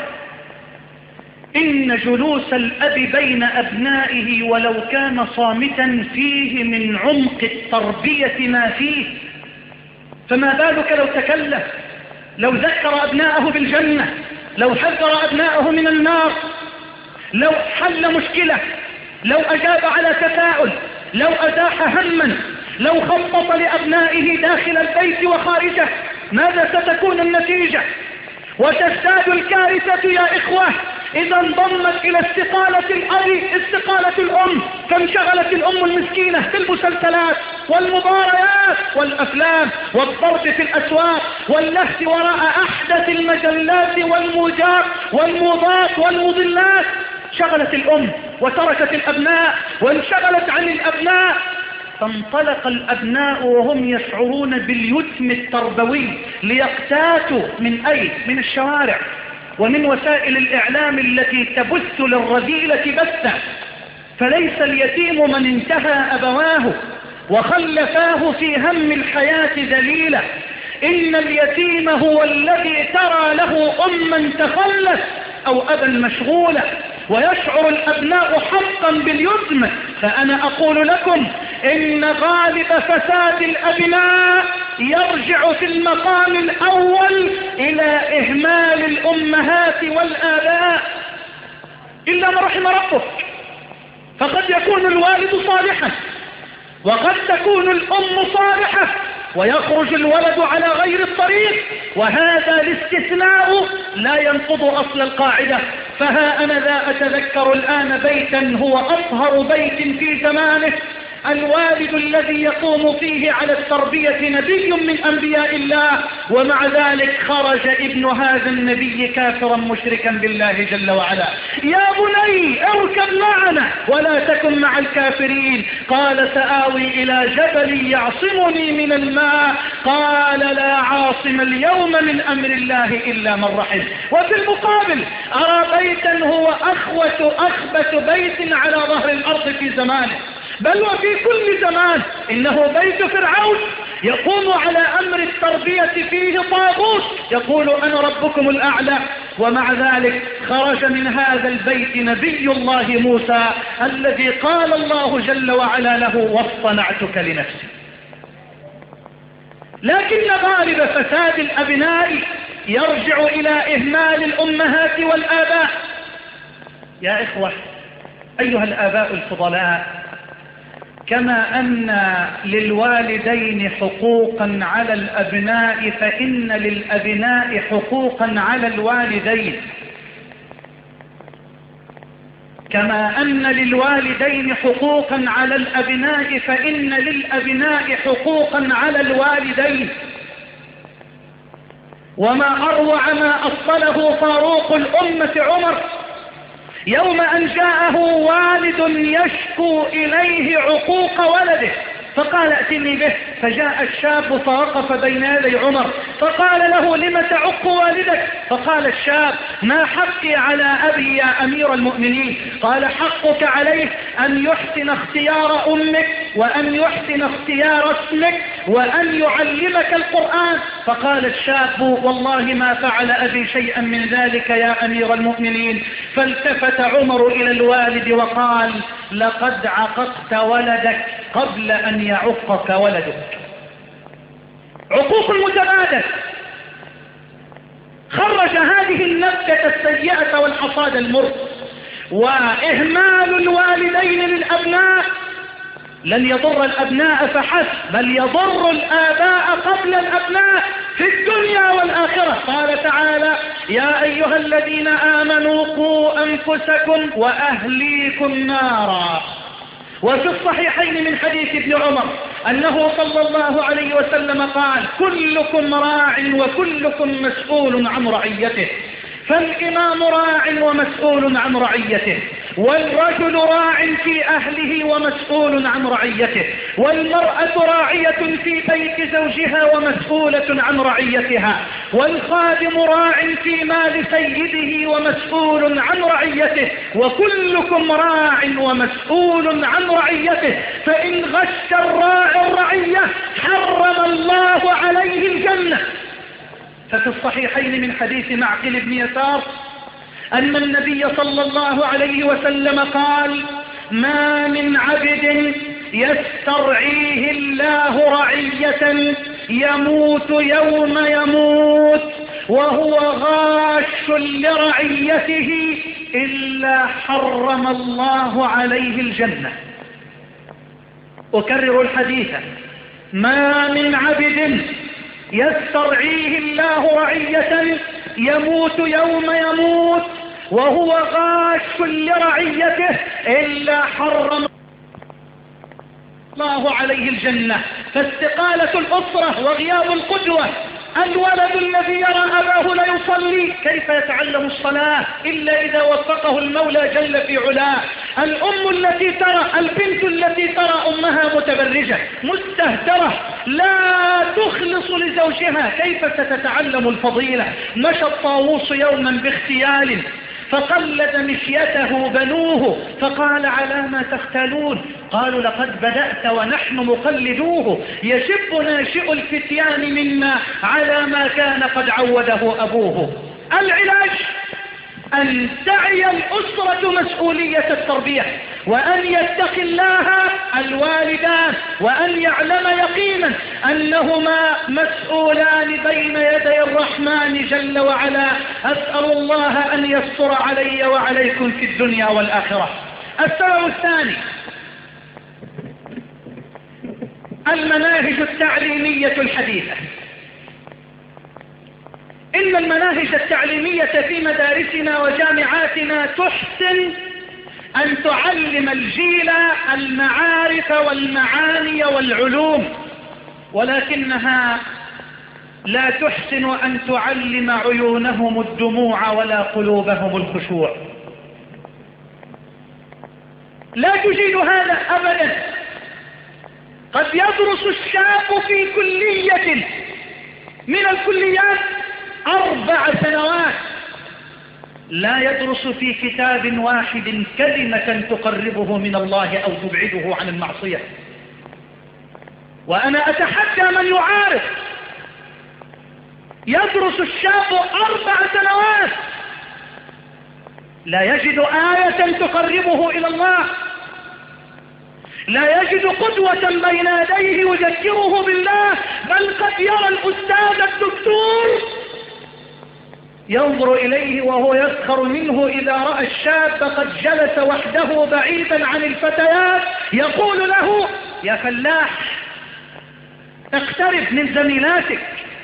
A: إن جلوس الأب بين أبنائه ولو كان صامتا فيه من عمق التربية ما فيه، فما بالك لو تكلم، لو ذكر أبناءه بالجنة، لو حذر أبناءه من النار، لو حل مشكلة، لو أجاب على تساؤل، لو أزاح هما، لو خطط لأبنائه داخل البيت وخارجه، ماذا ستكون النتيجة؟ وتزداد الكارثة يا إخوة إذا انضمت إلى استقالة الأب استقالة الأم، فانشغلت الأم المسكينة بالمسلسلات والمباريات والأفلام والضرب في الأسواق واللهث وراء أحدث المجلات والموضات والمضلات. شغلت الأم وتركت الأبناء وانشغلت عن الأبناء، فانطلق الأبناء وهم يشعرون باليتم التربوي ليقتاتوا من الشوارع ومن وسائل الإعلام التي تبث للرذيلة بثا. فليس اليتيم من انتهى أبواه وخلفاه في هم الحياة ذليلا، إن اليتيم هو الذي ترى له أما تخلف أو أبا مشغولا ويشعر الأبناء حقا باليتم. فأنا أقول لكم إن غالب فساد الأبناء يرجع في المقام الأول إلى إهمال الأمهات والآباء، إلا ما رحم ربك. فقد يكون الوالد صالحا وقد تكون الأم صالحة ويخرج الولد على غير الطريق، وهذا الاستثناء لا ينقض أصل القاعدة. فها أنا ذا أتذكر الآن بيتا هو أطهر بيت في زمانه، الوالد الذي يقوم فيه على التربية نبي من أنبياء الله، ومع ذلك خرج ابن هذا النبي كافرا مشركا بالله جل وعلا. يا بني اركب معنا ولا تكن مع الكافرين. قال سآوي إلى جبل يعصمني من الماء، قال لا عاصم اليوم من أمر الله إلا من رحم. وفي المقابل أرى بيتا هو أخبث بيت على ظهر الأرض في زمانه، بل وفي كل زمان، إنه بيت فرعون يقوم على أمر التربية فيه طاغوت يقول أنا ربكم الأعلى، ومع ذلك خرج من هذا البيت نبي الله موسى الذي قال الله جل وعلا له واصطنعتك لنفسي. لكن غالب فساد الأبناء يرجع إلى إهمال الأمهات والآباء. يا إخوة أيها الآباء الفضلاء، كما أن للوالدين حقوقا على الأبناء فإن للأبناء حقوقا على الوالدين، كما أن للوالدين حقوقا على الأبناء فإن للأبناء حقوقا على الوالدين. وما أروع ما أصله فاروق الأمة عمر يوم أن جاءه والد يشكو إليه عقوق ولده، فقال ائتني به. فجاء الشاب فوقف بين يدي عمر فقال له لم تعق والدك؟ فقال الشاب ما حقي على أبي يا أمير المؤمنين؟ قال حقك عليه أن يحسن اختيار أمك وأن يحسن اختيار اسمك وأن يعلمك القرآن. فقال الشاب والله ما فعل أبي شيئا من ذلك يا أمير المؤمنين. فالتفت عمر إلى الوالد وقال لقد عققت ولدك قبل أن يعقك ولدك. عقوق المتبادل خرج هذه النبتة السيئة والحصاد المر. وإهمال الوالدين للأبناء لن يضر الأبناء فحسب، بل يضر الآباء قبل الأبناء في الدنيا والآخرة. قال تعالى يا أيها الذين آمنوا قوا أنفسكم وأهليكم نارا. وفي الصحيحين من حديث ابن عمر أنه صلى الله عليه وسلم قال كلكم راع وكلكم مسؤول عن رعيته. فالإمام راع ومسؤول عن رعيته، والرجل راع في أهله ومسؤول عن رعيته، والمرأة راعية في بيت زوجها ومسؤولة عن رعيتها، والخادم راع في مال سيده ومسؤول عن رعيته، وكلكم راع ومسؤول عن رعيته، فإن غش الراعي الرعية حرم الله عليه الجنة. ففي الصحيحين من حديث معقل بن يسار أن النبي صلى الله عليه وسلم قال: ما من عبد يسترعيه الله رعية يموت يوم يموت وهو غاش لرعيته إلا حرم الله عليه الجنة. أكرر الحديث: ما من عبد يسترعيه الله رعية يموت يوم يموت وهو غاش لرعيته إلا حرم الله عليه الجنة. فاستقالة الأسرة وغياب القدوة، الولد الذي يرى أباه لا يصلي كيف يتعلم الصلاة إلا إذا وفقه المولى جل في علاه، الأم التي ترى البنت التي ترى أمها متبرجة مستهترة لا تخلص لزوجها كيف ستتعلم الفضيلة. مشى الطاووس يوما باغتيال فقلد مشيته بنوه فقال: على ما تختالون؟ قالوا: لقد بدأت ونحن مقلدوه، يشب ناشئ الفتيان منا على ما كان قد عوده أبوه. العلاج أن تعي الأسرة مسؤولية التربية، وأن يتقي الله الوالدان، وأن يعلم يقينا أنهما مسؤولان بين يدي الرحمن جل وعلا. أسأل الله أن يستر علي وعليكم في الدنيا والآخرة. السبب الثاني: المناهج التعليمية الحديثة. إن المناهج التعليمية في مدارسنا وجامعاتنا تحسن أن تعلم الجيل المعارف والمعاني والعلوم، ولكنها لا تحسن أن تعلم عيونهم الدموع ولا قلوبهم الخشوع. لا تجيد هذا أبدا. قد يدرس الشاب في كلية من الكليات 4 سنوات لا يدرس في كتاب واحد كلمة تقربه من الله أو تبعده عن المعصية. وأنا أتحدى من يعارف يدرس الشاب 4 سنوات لا يجد آية تقربه إلى الله، لا يجد قدوة بين يديه يذكره بالله، بل قد يرى الأستاذ الدكتور ينظر إليه وهو يسخر منه إذا رأى الشاب قد جلس وحده بعيدا عن الفتيات، يقول له: يا فلاح اقترب من زميلاتك،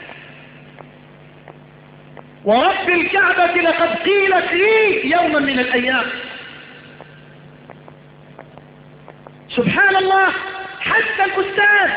A: ورب الكعبة لقد قيلت لي يوما من الأيام. سبحان الله، حتى الأستاذ.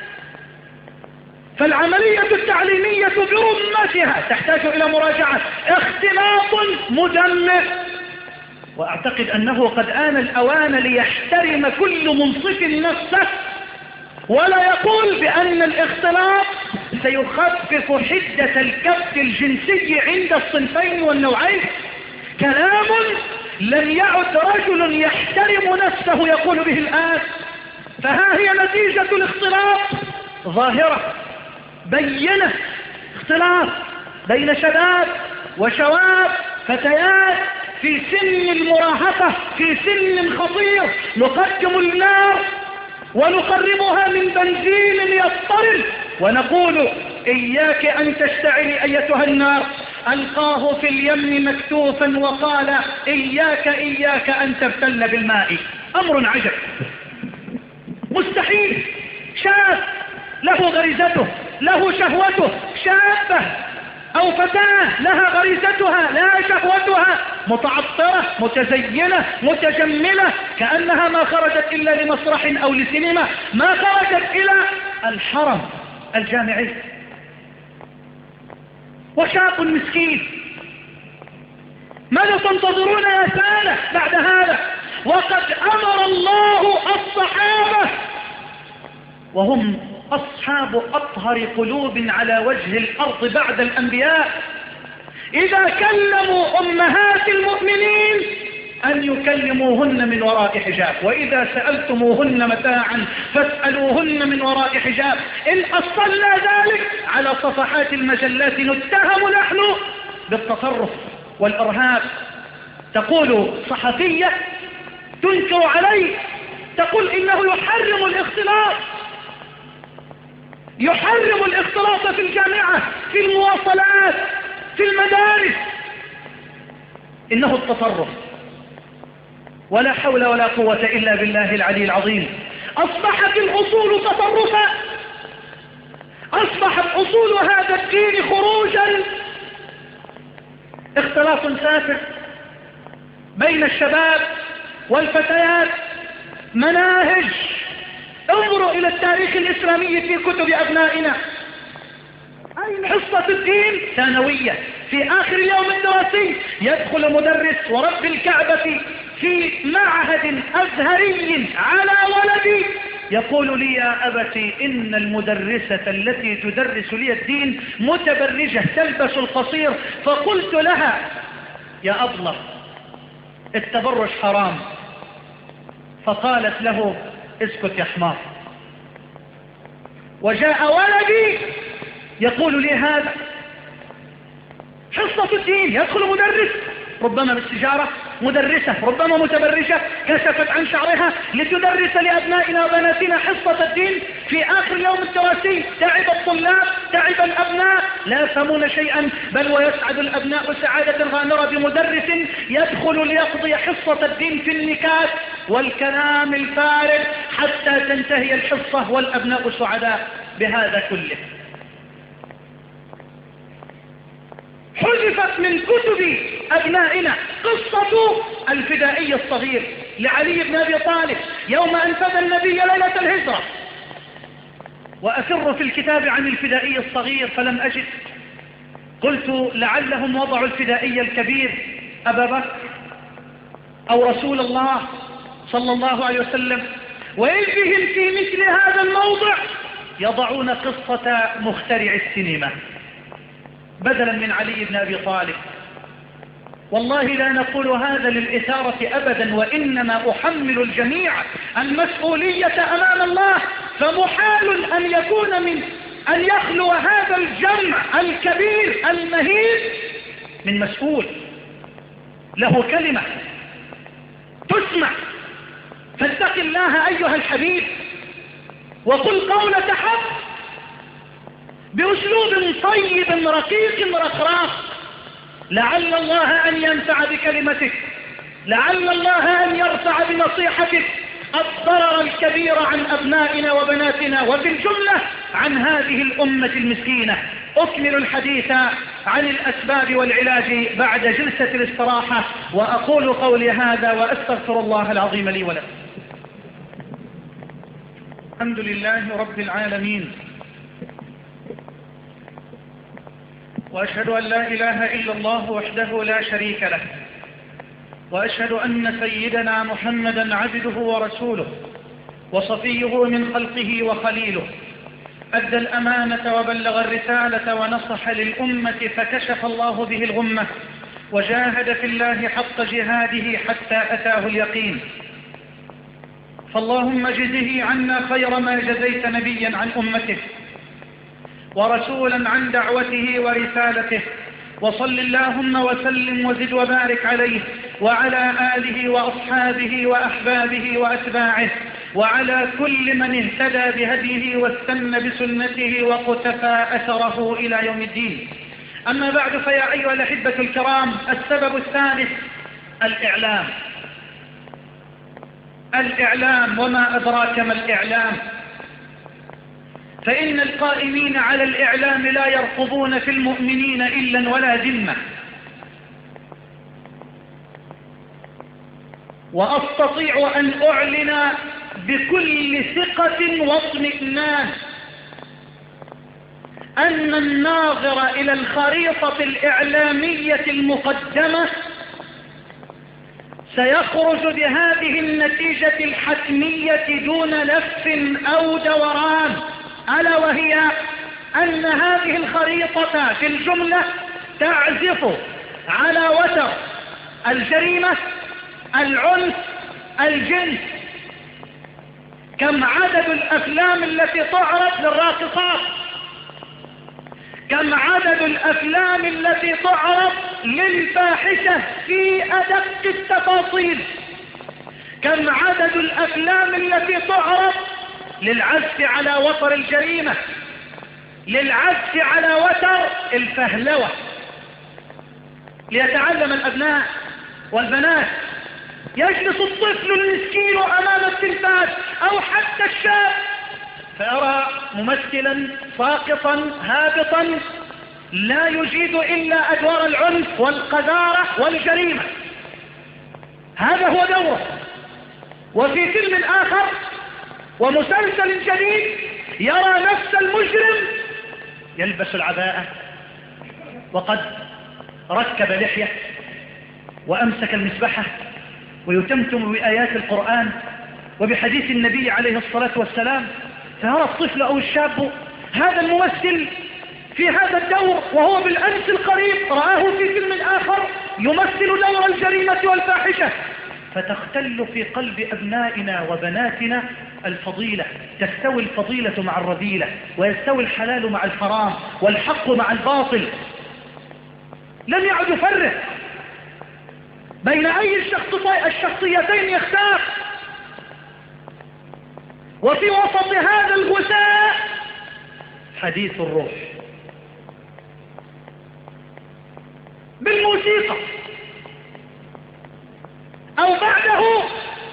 A: فالعملية التعليمية برمتها تحتاج إلى مراجعة، اختلاط مدمر. وأعتقد أنه قد آن الأوان ليحترم كل منصف نفسه ولا يقول بأن الاختلاط سيخفف حدة الكبت الجنسي عند الصنفين والنوعين. كلام لم يعد رجل يحترم نفسه يقول به الآن. فها هي نتيجة الاختلاط ظاهرة بينة، اختلاط بين شباب وشواب، فتيات في سن المراهقة، في سن خطير. نقدم النار ونقربها من بنزين يضطرب ونقول: إياك أن تشتعلي أيتها النار. ألقاه في اليم مكتوفا وقال: إياك إياك أن تبتل بالماء. أمر عجب، مستحيل. شاب له غريزته، له شهوته، شابة أو فتاة لها غريزتها لها شهوتها، متعطرة متزينة متجملة كأنها ما خرجت إلا لمسرح أو لسينما، ما خرجت إلى الحرم الجامعي. وشاب مسكين ماذا تنتظرون يا سادة بعد هذا؟ وقد أمر الله الصحابة وهم أصحاب أطهر قلوب على وجه الأرض بعد الأنبياء إذا كلموا أمهات المؤمنين أن يكلموهن من وراء حجاب، وإذا سألتموهن متاعا فاسألوهن من وراء حجاب. إن أصلنا ذلك على صفحات المجلات نتهم نحن بالتطرف والإرهاب. تقول صحفية تنكر عليه، تقول إنه يحرم الاختلاط، يحرم الاختلاط في الجامعة، في المواصلات، في المدارس. إنه التطرف، ولا حول ولا قوة إلا بالله العلي العظيم. أصبحت الأصول تطرفا، أصبحت أصول هذا الدين خروجا، اختلاط سافر بين الشباب والفتيات، مناهج. انظروا إلى التاريخ الإسلامي في كتب أبنائنا. حصة الدين ثانوية، في آخر اليوم الدراسي يدخل مدرس ورب الكعبة في معهد أزهري على ولدي يقول لي يا أبتي إن المدرسة التي تدرس لي الدين متبرجة تلبس القصير. فقلت لها يا أبلة التبرج حرام. فقالت له اسكت يا حمار. وجاء ولدي يقول لي هذا. حصة الدين يدخل مدرس ربما بالسجارة، مدرسة ربما متبرجة كشفت عن شعرها لتدرس لأبنائنا وبناتنا حصة الدين في آخر يوم الدراسي. تعب الطلاب، تعب الأبناء، لا يفهمون شيئا، بل ويسعد الأبناء سعادة غامرة بمدرس يدخل ليقضي حصة الدين في النكات والكلام الفارغ حتى تنتهي الحصة والأبناء سعداء بهذا كله. حذفت من كتب أبنائنا قصة الفدائي الصغير لعلي بن أبي طالب يوم أنفذ النبي ليلة الهجرة. وأفر في الكتاب عن الفدائي الصغير فلم أجد. قلت لعلهم وضعوا الفدائي الكبير أبا بكر أو رسول الله صلى الله عليه وسلم، وإذ بهم في مثل هذا الموضع يضعون قصة مخترع السينما بدلا من علي بن أبي طالب. والله لا نقول هذا للإثارة أبدا، وإنما أحمل الجميع المسؤولية أمام الله. فمحال أن يكون أن يخلو هذا الجمع الكبير المهيب من مسؤول له كلمة تسمع. فاتق الله أيها الحبيب وقل قولة حق بأسلوب طيب رقيق رقراق، لعل الله أن ينفع بكلمتك، لعل الله أن يرفع بنصيحتك الضرر الكبير عن أبنائنا وبناتنا وفي الجملة عن هذه الأمة المسكينة. أكمل الحديث عن الأسباب والعلاج بعد جلسة الاستراحة، وأقول قولي هذا وأستغفر الله العظيم لي ولكم. الحمد لله رب العالمين، وأشهد أن لا إله إلا الله وحده لا شريك له، وأشهد أن سيدنا محمدا عبده ورسوله وصفيه من خلقه وخليله، أدى الأمانة وبلغ الرسالة ونصح للأمة فكشف الله به الغمة، وجاهد في الله حق جهاده حتى أتاه اليقين. فاللهم جزه عنا خير ما جزيت نبيا عن أمته ورسولا عن دعوته ورسالته، وصل اللهم وسلم وزد وبارك عليه وعلى آله وأصحابه وأحبابه وأتباعه وعلى كل من اهتدى بهديه واستنى بسنته وقتفى أثره إلى يوم الدين. أما بعد، فيا أيها الأحبة الكرام، السبب الثالث الإعلام. الإعلام، وما أدراك ما الإعلام؟ فإن القائمين على الإعلام لا يرقبون في المؤمنين إلا ولا ذمة. وأستطيع أن أعلن بكل ثقة واطمئنان أن الناظر إلى الخريطة الإعلامية المقدمة سيخرج بهذه النتيجة الحتمية دون لف أو دوران، ألا وهي أن هذه الخريطة في الجملة تعزف على وتر الجريمة، العنف، الجنس. كم عدد الأفلام التي تعرض للراقصات، كم عدد الأفلام التي تعرض للفاحشة في أدق التفاصيل، كم عدد الأفلام التي تعرض للعزف على وتر الجريمة، للعزف على وتر الفهلوة، ليتعلم الأبناء والبنات. يجلس الطفل المسكين أمام التلفاز أو حتى الشاب فيرى ممثلا ساقطا هابطا لا يجيد إلا أدوار العنف والقذارة والجريمة، هذا هو دوره. وفي فيلم آخر ومسلسل جديد يرى نفس المجرم يلبس العباءة وقد ركب لحية وأمسك المسبحة ويتمتم بآيات القرآن وبحديث النبي عليه الصلاة والسلام، فيرى الطفل أو الشاب هذا الممثل في هذا الدور، وهو بالأمس القريب رآه في فيلم آخر يمثل دور الجريمة والفاحشة، فتختل في قلب أبنائنا وبناتنا الفضيلة. تستوي الفضيلة مع الرذيلة، ويستوي الحلال مع الحرام، والحق مع الباطل. لم يعد يفرق بين أي الشخصيتين يختار. وفي وسط هذا الغثاء حديث الروح بالموسيقى، أو بعده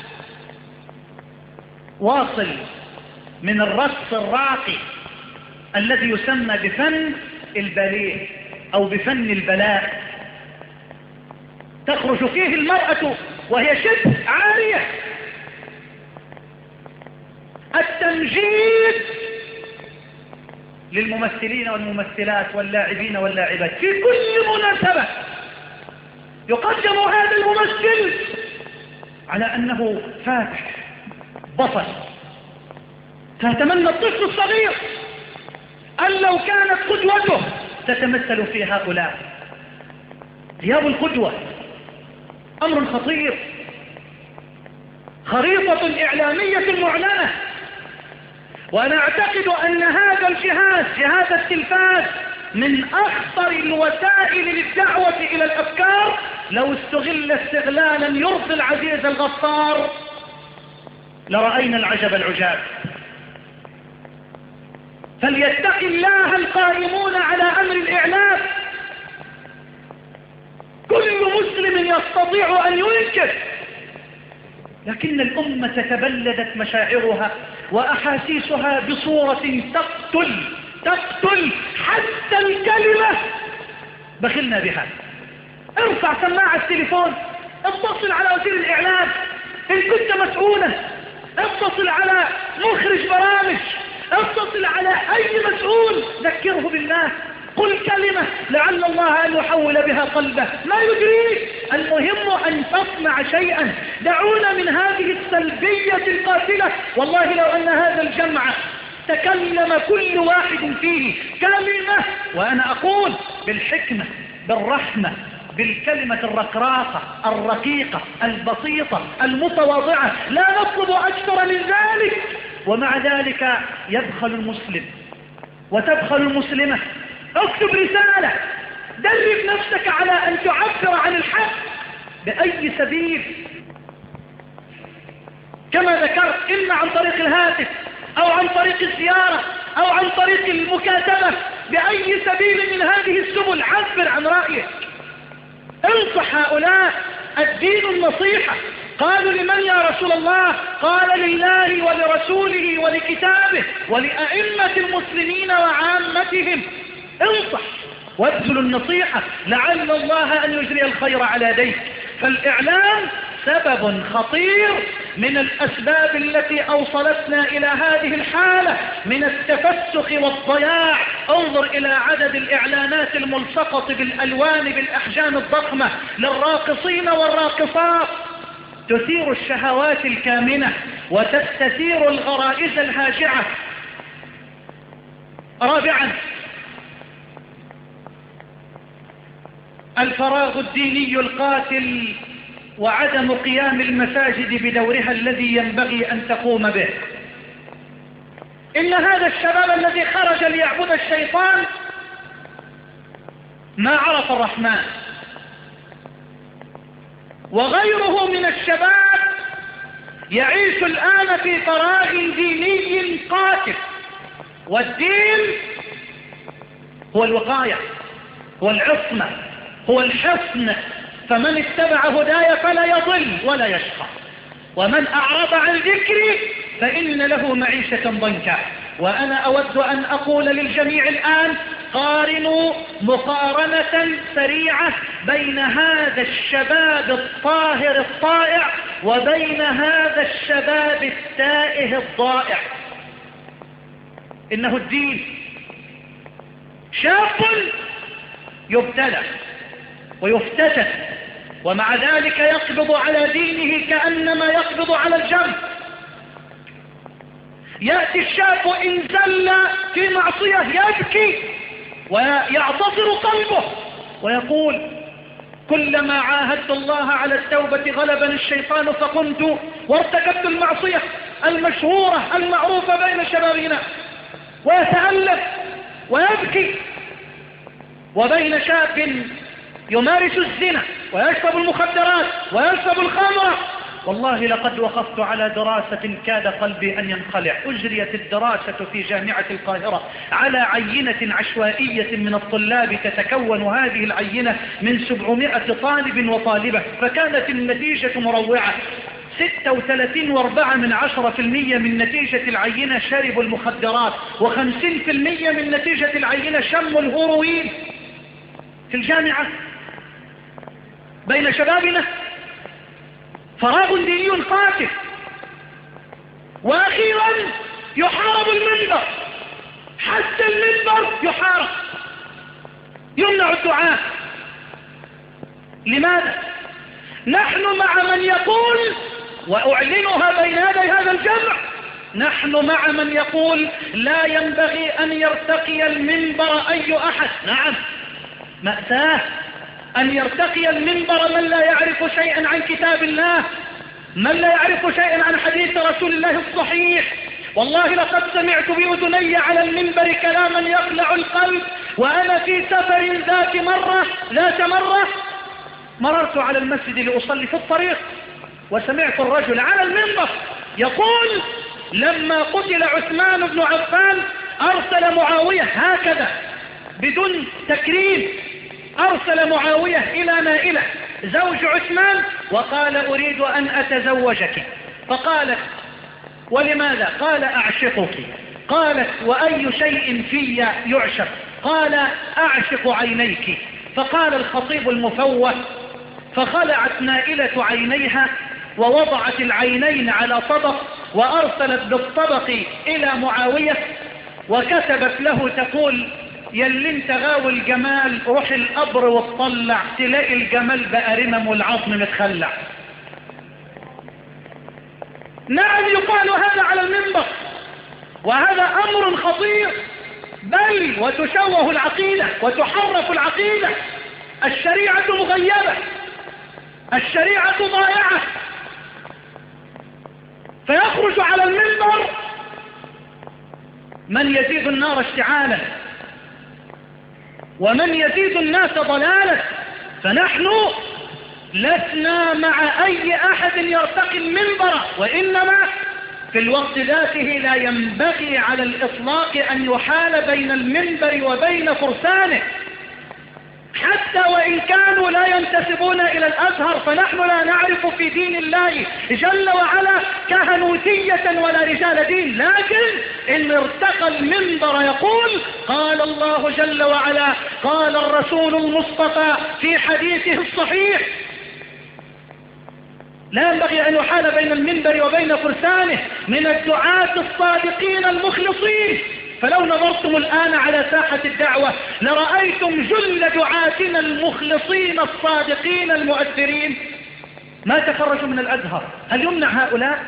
A: واصل من الرقص الراقي الذي يسمى بفن الباليه أو بفن البلاء، تخرج فيه المرأة وهي شبه عارية. التمجيد للممثلين والممثلات واللاعبين واللاعبات في كل مناسبة يقدم هذا الممثل على أنه فاتح بطل. فيتمنى الطفل الصغير أن لو كانت قدوته تتمثل في هؤلاء. غياب القدوة أمر خطير، خريطة إعلامية معلنة. وأنا أعتقد أن هذا الجهاز، جهاز التلفاز، من أخطر الوسائل للدعوة إلى الأفكار لو استغل استغلالا يرضي العزيز الغفار لرأينا العجب العجاب. فليتق الله القائمون على أمر الإعلام. كل مسلم يستطيع أن ينكر، لكن الأمة تبلدت مشاعرها وأحاسيسها بصورة تقتل حتى الكلمة بخلنا بها. ارفع سماعة التليفون، اتصل على وزير الإعلام إن كنت مسؤولا، اتصل على مخرج برامج، اتصل على أي مسؤول، ذكره بالله، قل كلمة لعل الله أن يحول بها قلبه، ما يدريك. المهم أن تصنع شيئا. دعونا من هذه السلبية القاتلة. والله لو أن هذا الجمع تكلم كل واحد فيه كلمة، وأنا أقول بالحكمة، بالرحمة، بالكلمة الرقراقة الرقيقة البسيطة المتواضعة، لا نطلب أكثر من ذلك، ومع ذلك يبخل المسلم وتبخل المسلمة. اكتب رسالة، درب نفسك على أن تعبر عن الحق بأي سبيل، كما ذكرت، إما عن طريق الهاتف أو عن طريق الزيارة أو عن طريق المكاتبة، بأي سبيل من هذه السبل عبر عن رأيك، انصح هؤلاء. الدين النصيحة. قالوا لمن يا رسول الله؟ قال لله ولرسوله ولكتابه ولأئمة المسلمين وعامتهم. انصح وابذل النصيحة لعل الله أن يجري الخير على يديك. فالإعلام سبب خطير من الأسباب التي أوصلتنا إلى هذه الحالة من التفسخ والضياع. انظر إلى عدد الإعلانات الملصقة بالألوان بالأحجام الضخمة للراقصين والراقصات. تثير الشهوات الكامنة وتستثير الغرائز الهاجعة. رابعا، الفراغ الديني القاتل وعدم قيام المساجد بدورها الذي ينبغي أن تقوم به. إن هذا الشباب الذي خرج ليعبد الشيطان ما عرف الرحمن، وغيره من الشباب يعيش الآن في فراغ ديني قاتل، والدين هو الوقاية، هو العصمة، هو الحصن. فمن اتبع هداي فلا يضل ولا يشقى، ومن أعرض عن ذكري فإن له معيشة ضنكا. وأنا أود أن أقول للجميع الآن: قارنوا مقارنة سريعة بين هذا الشباب الطاهر الطائع وبين هذا الشباب التائه الضائع. إنه الدين. شاب يبتلى ويفتتن ومع ذلك يقبض على دينه كأنما يقبض على الجنب. يأتي الشاب إن زل في معصية يبكي ويعتصر قلبه ويقول: كلما عاهدت الله على التوبة غلبني الشيطان فقمت وارتكبت المعصية المشهورة المعروفة بين شبابنا، ويتألف ويبكي. وبين شاب يمارس الزنا ويشرب المخدرات ويشرب الخمر. والله لقد وقفت على دراسة كاد قلبي أن ينخلع. أجريت الدراسة في جامعة القاهرة على عينة عشوائية من الطلاب، تتكون هذه العينة من 700 طالب وطالبة، فكانت النتيجة مروعة. 36.4% من نتيجة العينة شربوا المخدرات، و50% من نتيجة العينة شموا الهيروين في الجامعة بين شبابنا. فراغ ديني قاتل. وأخيرا يحارب المنبر، حتى المنبر يحارب، يمنع الدعاء. لماذا؟ نحن مع من يقول، وأعلنها بين يدي هذا الجمع، نحن مع من يقول لا ينبغي أن يرتقي المنبر أي أحد. نعم، مأساة أن يرتقي المنبر من لا يعرف شيئا عن كتاب الله، من لا يعرف شيئا عن حديث رسول الله الصحيح. والله لقد سمعت بأذني على المنبر كلاما يخلع القلب، وأنا في سفر ذات مرة مررت على المسجد لأصلي في الطريق، وسمعت الرجل على المنبر يقول: لما قتل عثمان بن عفان أرسل معاوية هكذا بدون تكريم، أرسل معاوية إلى نائلة زوج عثمان وقال: أريد أن أتزوجك. فقالت: ولماذا؟ قال: أعشقك. قالت: وأي شيء في يعشق؟ قال: أعشق عينيك. فقال الخطيب المفوه: فخلعت نائلة عينيها ووضعت العينين على طبق، وأرسلت بالطبق إلى معاوية وكتبت له تقول: يلي انت غاوي الجمال روح القبر وتطلع تلاقي الجمال بقى رمم والعظم متخلع. نعم، يقال هذا على المنبر، وهذا أمر خطير، بل وتشوه العقيدة وتحرف العقيدة. الشريعة مغيبة، الشريعة ضائعة. فيخرج على المنبر من يزيد النار اشتعالا ومن يزيد الناس ضلالا. فنحن لسنا مع أي أحد يرتقي المنبر، وإنما في الوقت ذاته لا ينبغي على الإطلاق أن يحال بين المنبر وبين فرسانه، حتى وإن كانوا لا ينتسبون إلى الأزهر. فنحن لا نعرف في دين الله جل وعلا كهنوتية ولا رجال دين، لكن إن ارتقى المنبر يقول: قال الله جل وعلا، قال الرسول المصطفى في حديثه الصحيح. لا ينبغي أن يحال بين المنبر وبين فرسانه من الدعاة الصادقين المخلصين. فلو نظرتم الآن على ساحة الدعوة لرأيتم جل دعاتنا المخلصين الصادقين المؤثرين ما تخرجوا من الأزهر، هل يمنع هؤلاء؟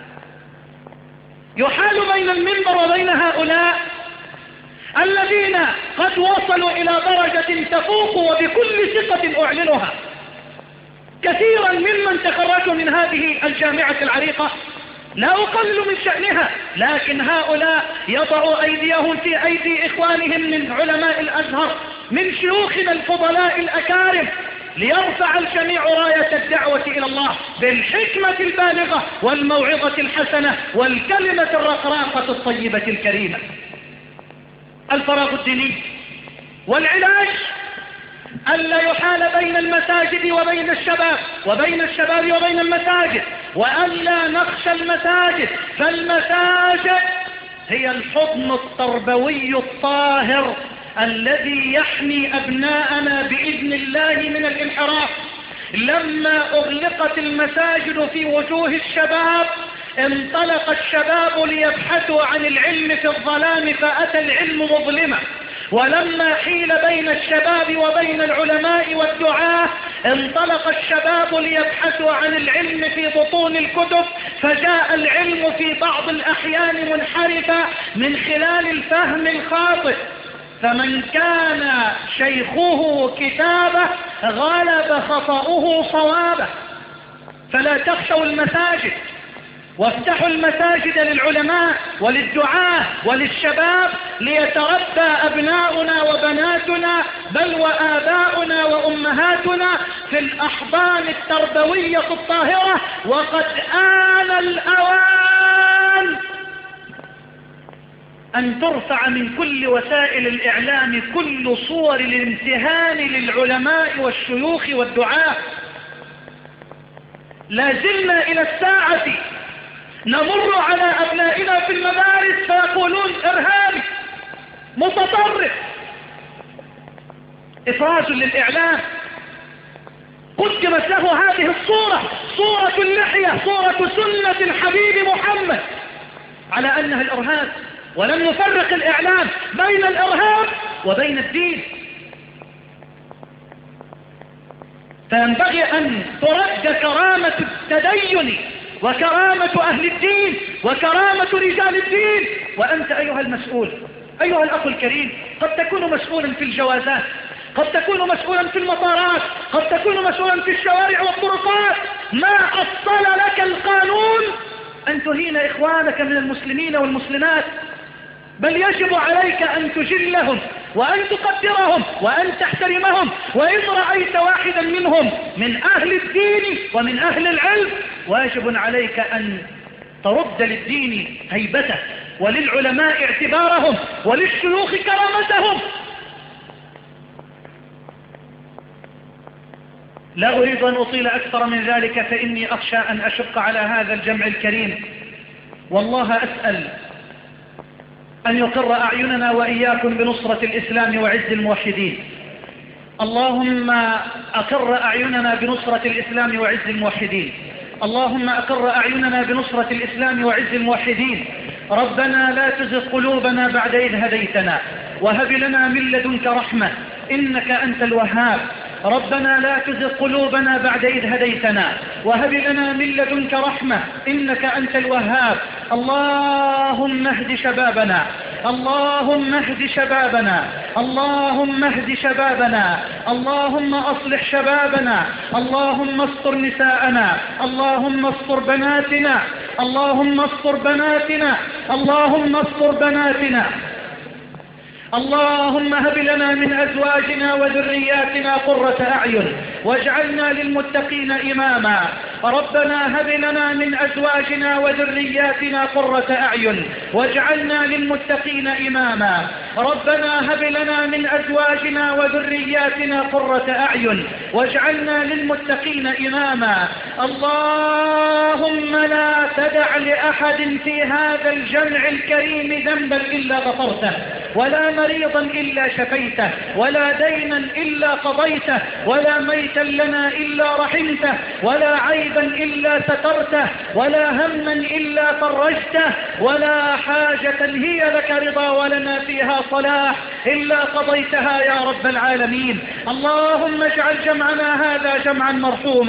A: يحال بين المنبر وبين هؤلاء الذين قد وصلوا إلى درجة تفوق وبكل ثقة أعلنها كثيرا ممن تخرجوا من هذه الجامعة العريقة، لا أقلل من شأنها، لكن هؤلاء يضعوا أيديهم في أيدي إخوانهم من علماء الأزهر، من شيوخنا الفضلاء الأكارم، ليرفع الجميع راية الدعوة إلى الله بالحكمة البالغة والموعظة الحسنة والكلمة الرقراقة الطيبة الكريمة. الفراغ الديني والعلاج ألا يحال بين المساجد وبين الشباب، وبين الشباب وبين المساجد، وألا نخشى المساجد، فالمساجد هي الحضن التربوي الطاهر الذي يحمي أبناءنا بإذن الله من الانحراف. لما أغلقت المساجد في وجوه الشباب انطلق الشباب ليبحثوا عن العلم في الظلام، فأتى العلم مظلما. ولما حيل بين الشباب وبين العلماء والدعاة انطلق الشباب ليبحثوا عن العلم في بطون الكتب، فجاء العلم في بعض الأحيان منحرفا من خلال الفهم الخاطئ. فمن كان شيخه كتابه غلب خطأه صوابه. فلا تخشوا المساجد، وافتحوا المساجد للعلماء وللدعاة وللشباب ليتربى أبناؤنا وبناتنا بل وآباؤنا وأمهاتنا في الأحضان التربوية الطاهرة. وقد آن الأوان أن ترفع من كل وسائل الإعلام كل صور الامتهان للعلماء والشيوخ والدعاة. لا زلنا إلى الساعة نمر على أبنائنا في المدارس فيقولون إرهابي متطرف، إفراز للإعلام. قدمت له هذه الصورة، صورة اللحية، صورة سنة الحبيب محمد، على أنها الإرهاب، ولم يفرق الإعلام بين الإرهاب وبين الدين. فينبغي أن ترد كرامة التدين وكرامة أهل الدين وكرامة رجال الدين. وأنت أيها المسؤول، أيها الأخ الكريم، قد تكون مسؤولا في الجوازات، قد تكون مسؤولا في المطارات، قد تكون مسؤولا في الشوارع والطرقات. ما أصل لك القانون أن تهين إخوانك من المسلمين والمسلمات، بل يجب عليك أن تجلهم وأن تقدرهم وأن تحترمهم. وإن رأيت واحدا منهم من أهل الدين ومن أهل العلم واجب عليك أن ترد للدين هيبته وللعلماء اعتبارهم وللشيوخ كرامتهم. لا أريد أن أطيل أكثر من ذلك، فإني أخشى أن أشق على هذا الجمع الكريم. والله أسأل أن يقر أعيننا وإياكم بنصرة الإسلام وعز الموحدين. اللهم أقر أعيننا بنصرة الإسلام وعز الموحدين. اللهم أقر أعيننا بنصرة الإسلام وعز الموحدين. ربنا لا تزغ قلوبنا بعد إذ هديتنا وهب لنا من لدنك رحمة إنك أنت الوهاب. ربنا لا تزغ قلوبنا بعد إذ هديتنا وهب لنا من لدنك رحمة إنك أنت الوهاب. اللهم اهد شبابنا، اللهم اهد شبابنا، اللهم اهد شبابنا، اللهم أصلح شبابنا، اللهم استر نساءنا، اللهم استر بناتنا، اللهم استر بناتنا، اللهم استر بناتنا. اللهم هب لنا من أزواجنا وذرياتنا قرة أعين واجعلنا للمتقين إماما. ربنا هب لنا من أزواجنا وذرياتنا قرة أعين واجعلنا للمتقين إماما. ربنا هب لنا من أزواجنا وذرياتنا قرة أعين واجعلنا للمتقين إماما. اللهم لا تدع لأحد في هذا الجمع الكريم ذنبا إلا غفرته، ولا مريضا إلا شفيته، ولا دينا إلا قضيته، ولا ميتا لنا إلا رحمته، ولا عيبا إلا سترته، ولا هما إلا فرجته، ولا حاجة هي لك رضا ولنا فيها صلاح إلا قضيتها يا رب العالمين. اللهم اجعل جمعنا هذا جمعا مرحوما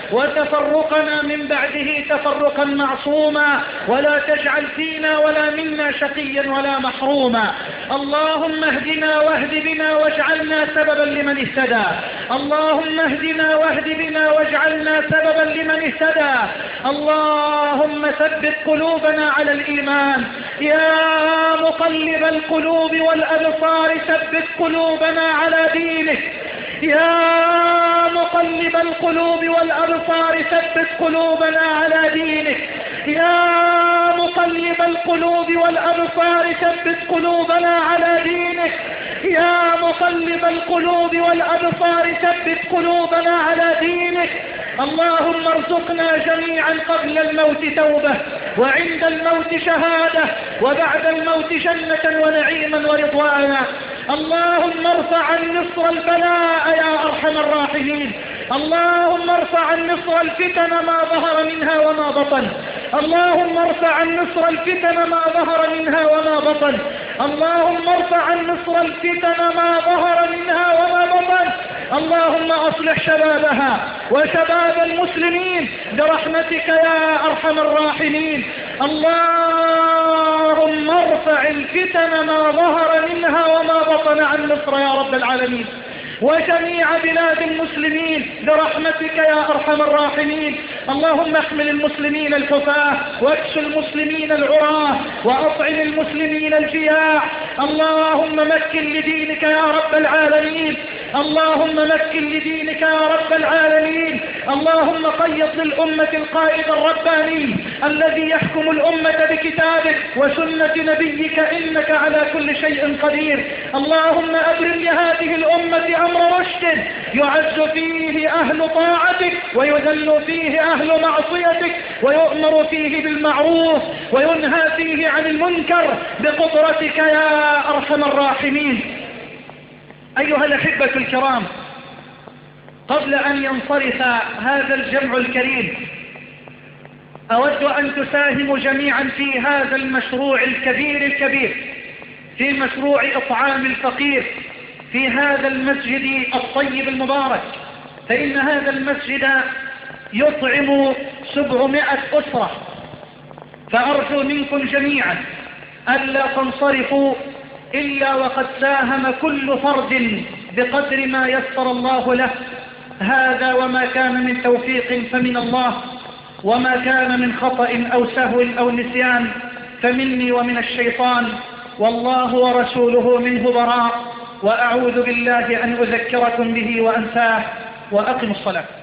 A: وتفرقنا من بعده تفرقا معصوما، ولا تجعل فينا ولا منا شقيا ولا محروما. اللهم اهدنا واهد بنا واجعلنا سببا لمن اهتدى. اللهم اهدنا واهد بنا واجعلنا سببا لمن اهتدى. اللهم ثبت قلوبنا على الإيمان. يا مقلب القلوب والأبصار ثبت قلوبنا على دينك. يا مقلب القلوب والأبصار ثبت قلوبنا على دينك. يا مقلب القلوب والأبصار ثبت قلوبنا على دينك. يا مقلب القلوب والأبصار ثبت قلوبنا على دينك. اللهم ارزقنا جميعا قبل الموت توبة، وعند الموت شهادة، وبعد الموت جنة ونعيما ورضوانا. اللهم ارفع عن مصر البلاء يا أرحم الراحمين. اللهم ارفع عن مصر الفتن ما ظهر منها وما بطن. اللهم ارفع عن مصر الفتن ما ظهر منها وما بطن. اللهم ارفع عن مصر الفتن ما ظهر منها وما بطن. اللهم أصلح شبابها وشباب المسلمين برحمتك يا أرحم الراحمين. اللهم ارفع الفتن ما ظهر منها وما بطن عن مصر يا رب العالمين وجميع بلاد المسلمين برحمتك يا أرحم الراحمين. اللهم احمل المسلمين الحفاة، واكس المسلمين العراة، وأطعم المسلمين الجياع. اللهم مكن لدينك يا رب العالمين. اللهم مكن لدينك يا رب العالمين. اللهم قيض للأمة القائد الرباني الذي يحكم الأمة بكتابك وسنة نبيك، إنك على كل شيء قدير. اللهم أبرم لهذه الأمة أمر رشد يعز فيه أهل طاعتك ويذل فيه أهل معصيتك، ويؤمر فيه بالمعروف وينهى فيه عن المنكر بقدرتك يا أرحم الراحمين. أيها الأحبة الكرام، قبل أن ينصرف هذا الجمع الكريم أود أن تساهموا جميعا في هذا المشروع الكبير في مشروع إطعام الفقير في هذا المسجد الطيب المبارك، فإن هذا المسجد يطعم 700 أسرة. فأرجو منكم جميعا ألا تنصرفوا إلا وقد ساهم كل فرد بقدر ما يسر الله له. هذا وما كان من توفيق فمن الله، وما كان من خطأ أو سهو أو نسيان فمني ومن الشيطان، والله ورسوله منه براء. وأعوذ بالله أن أذكركم به وأنساه. وأقم الصلاة.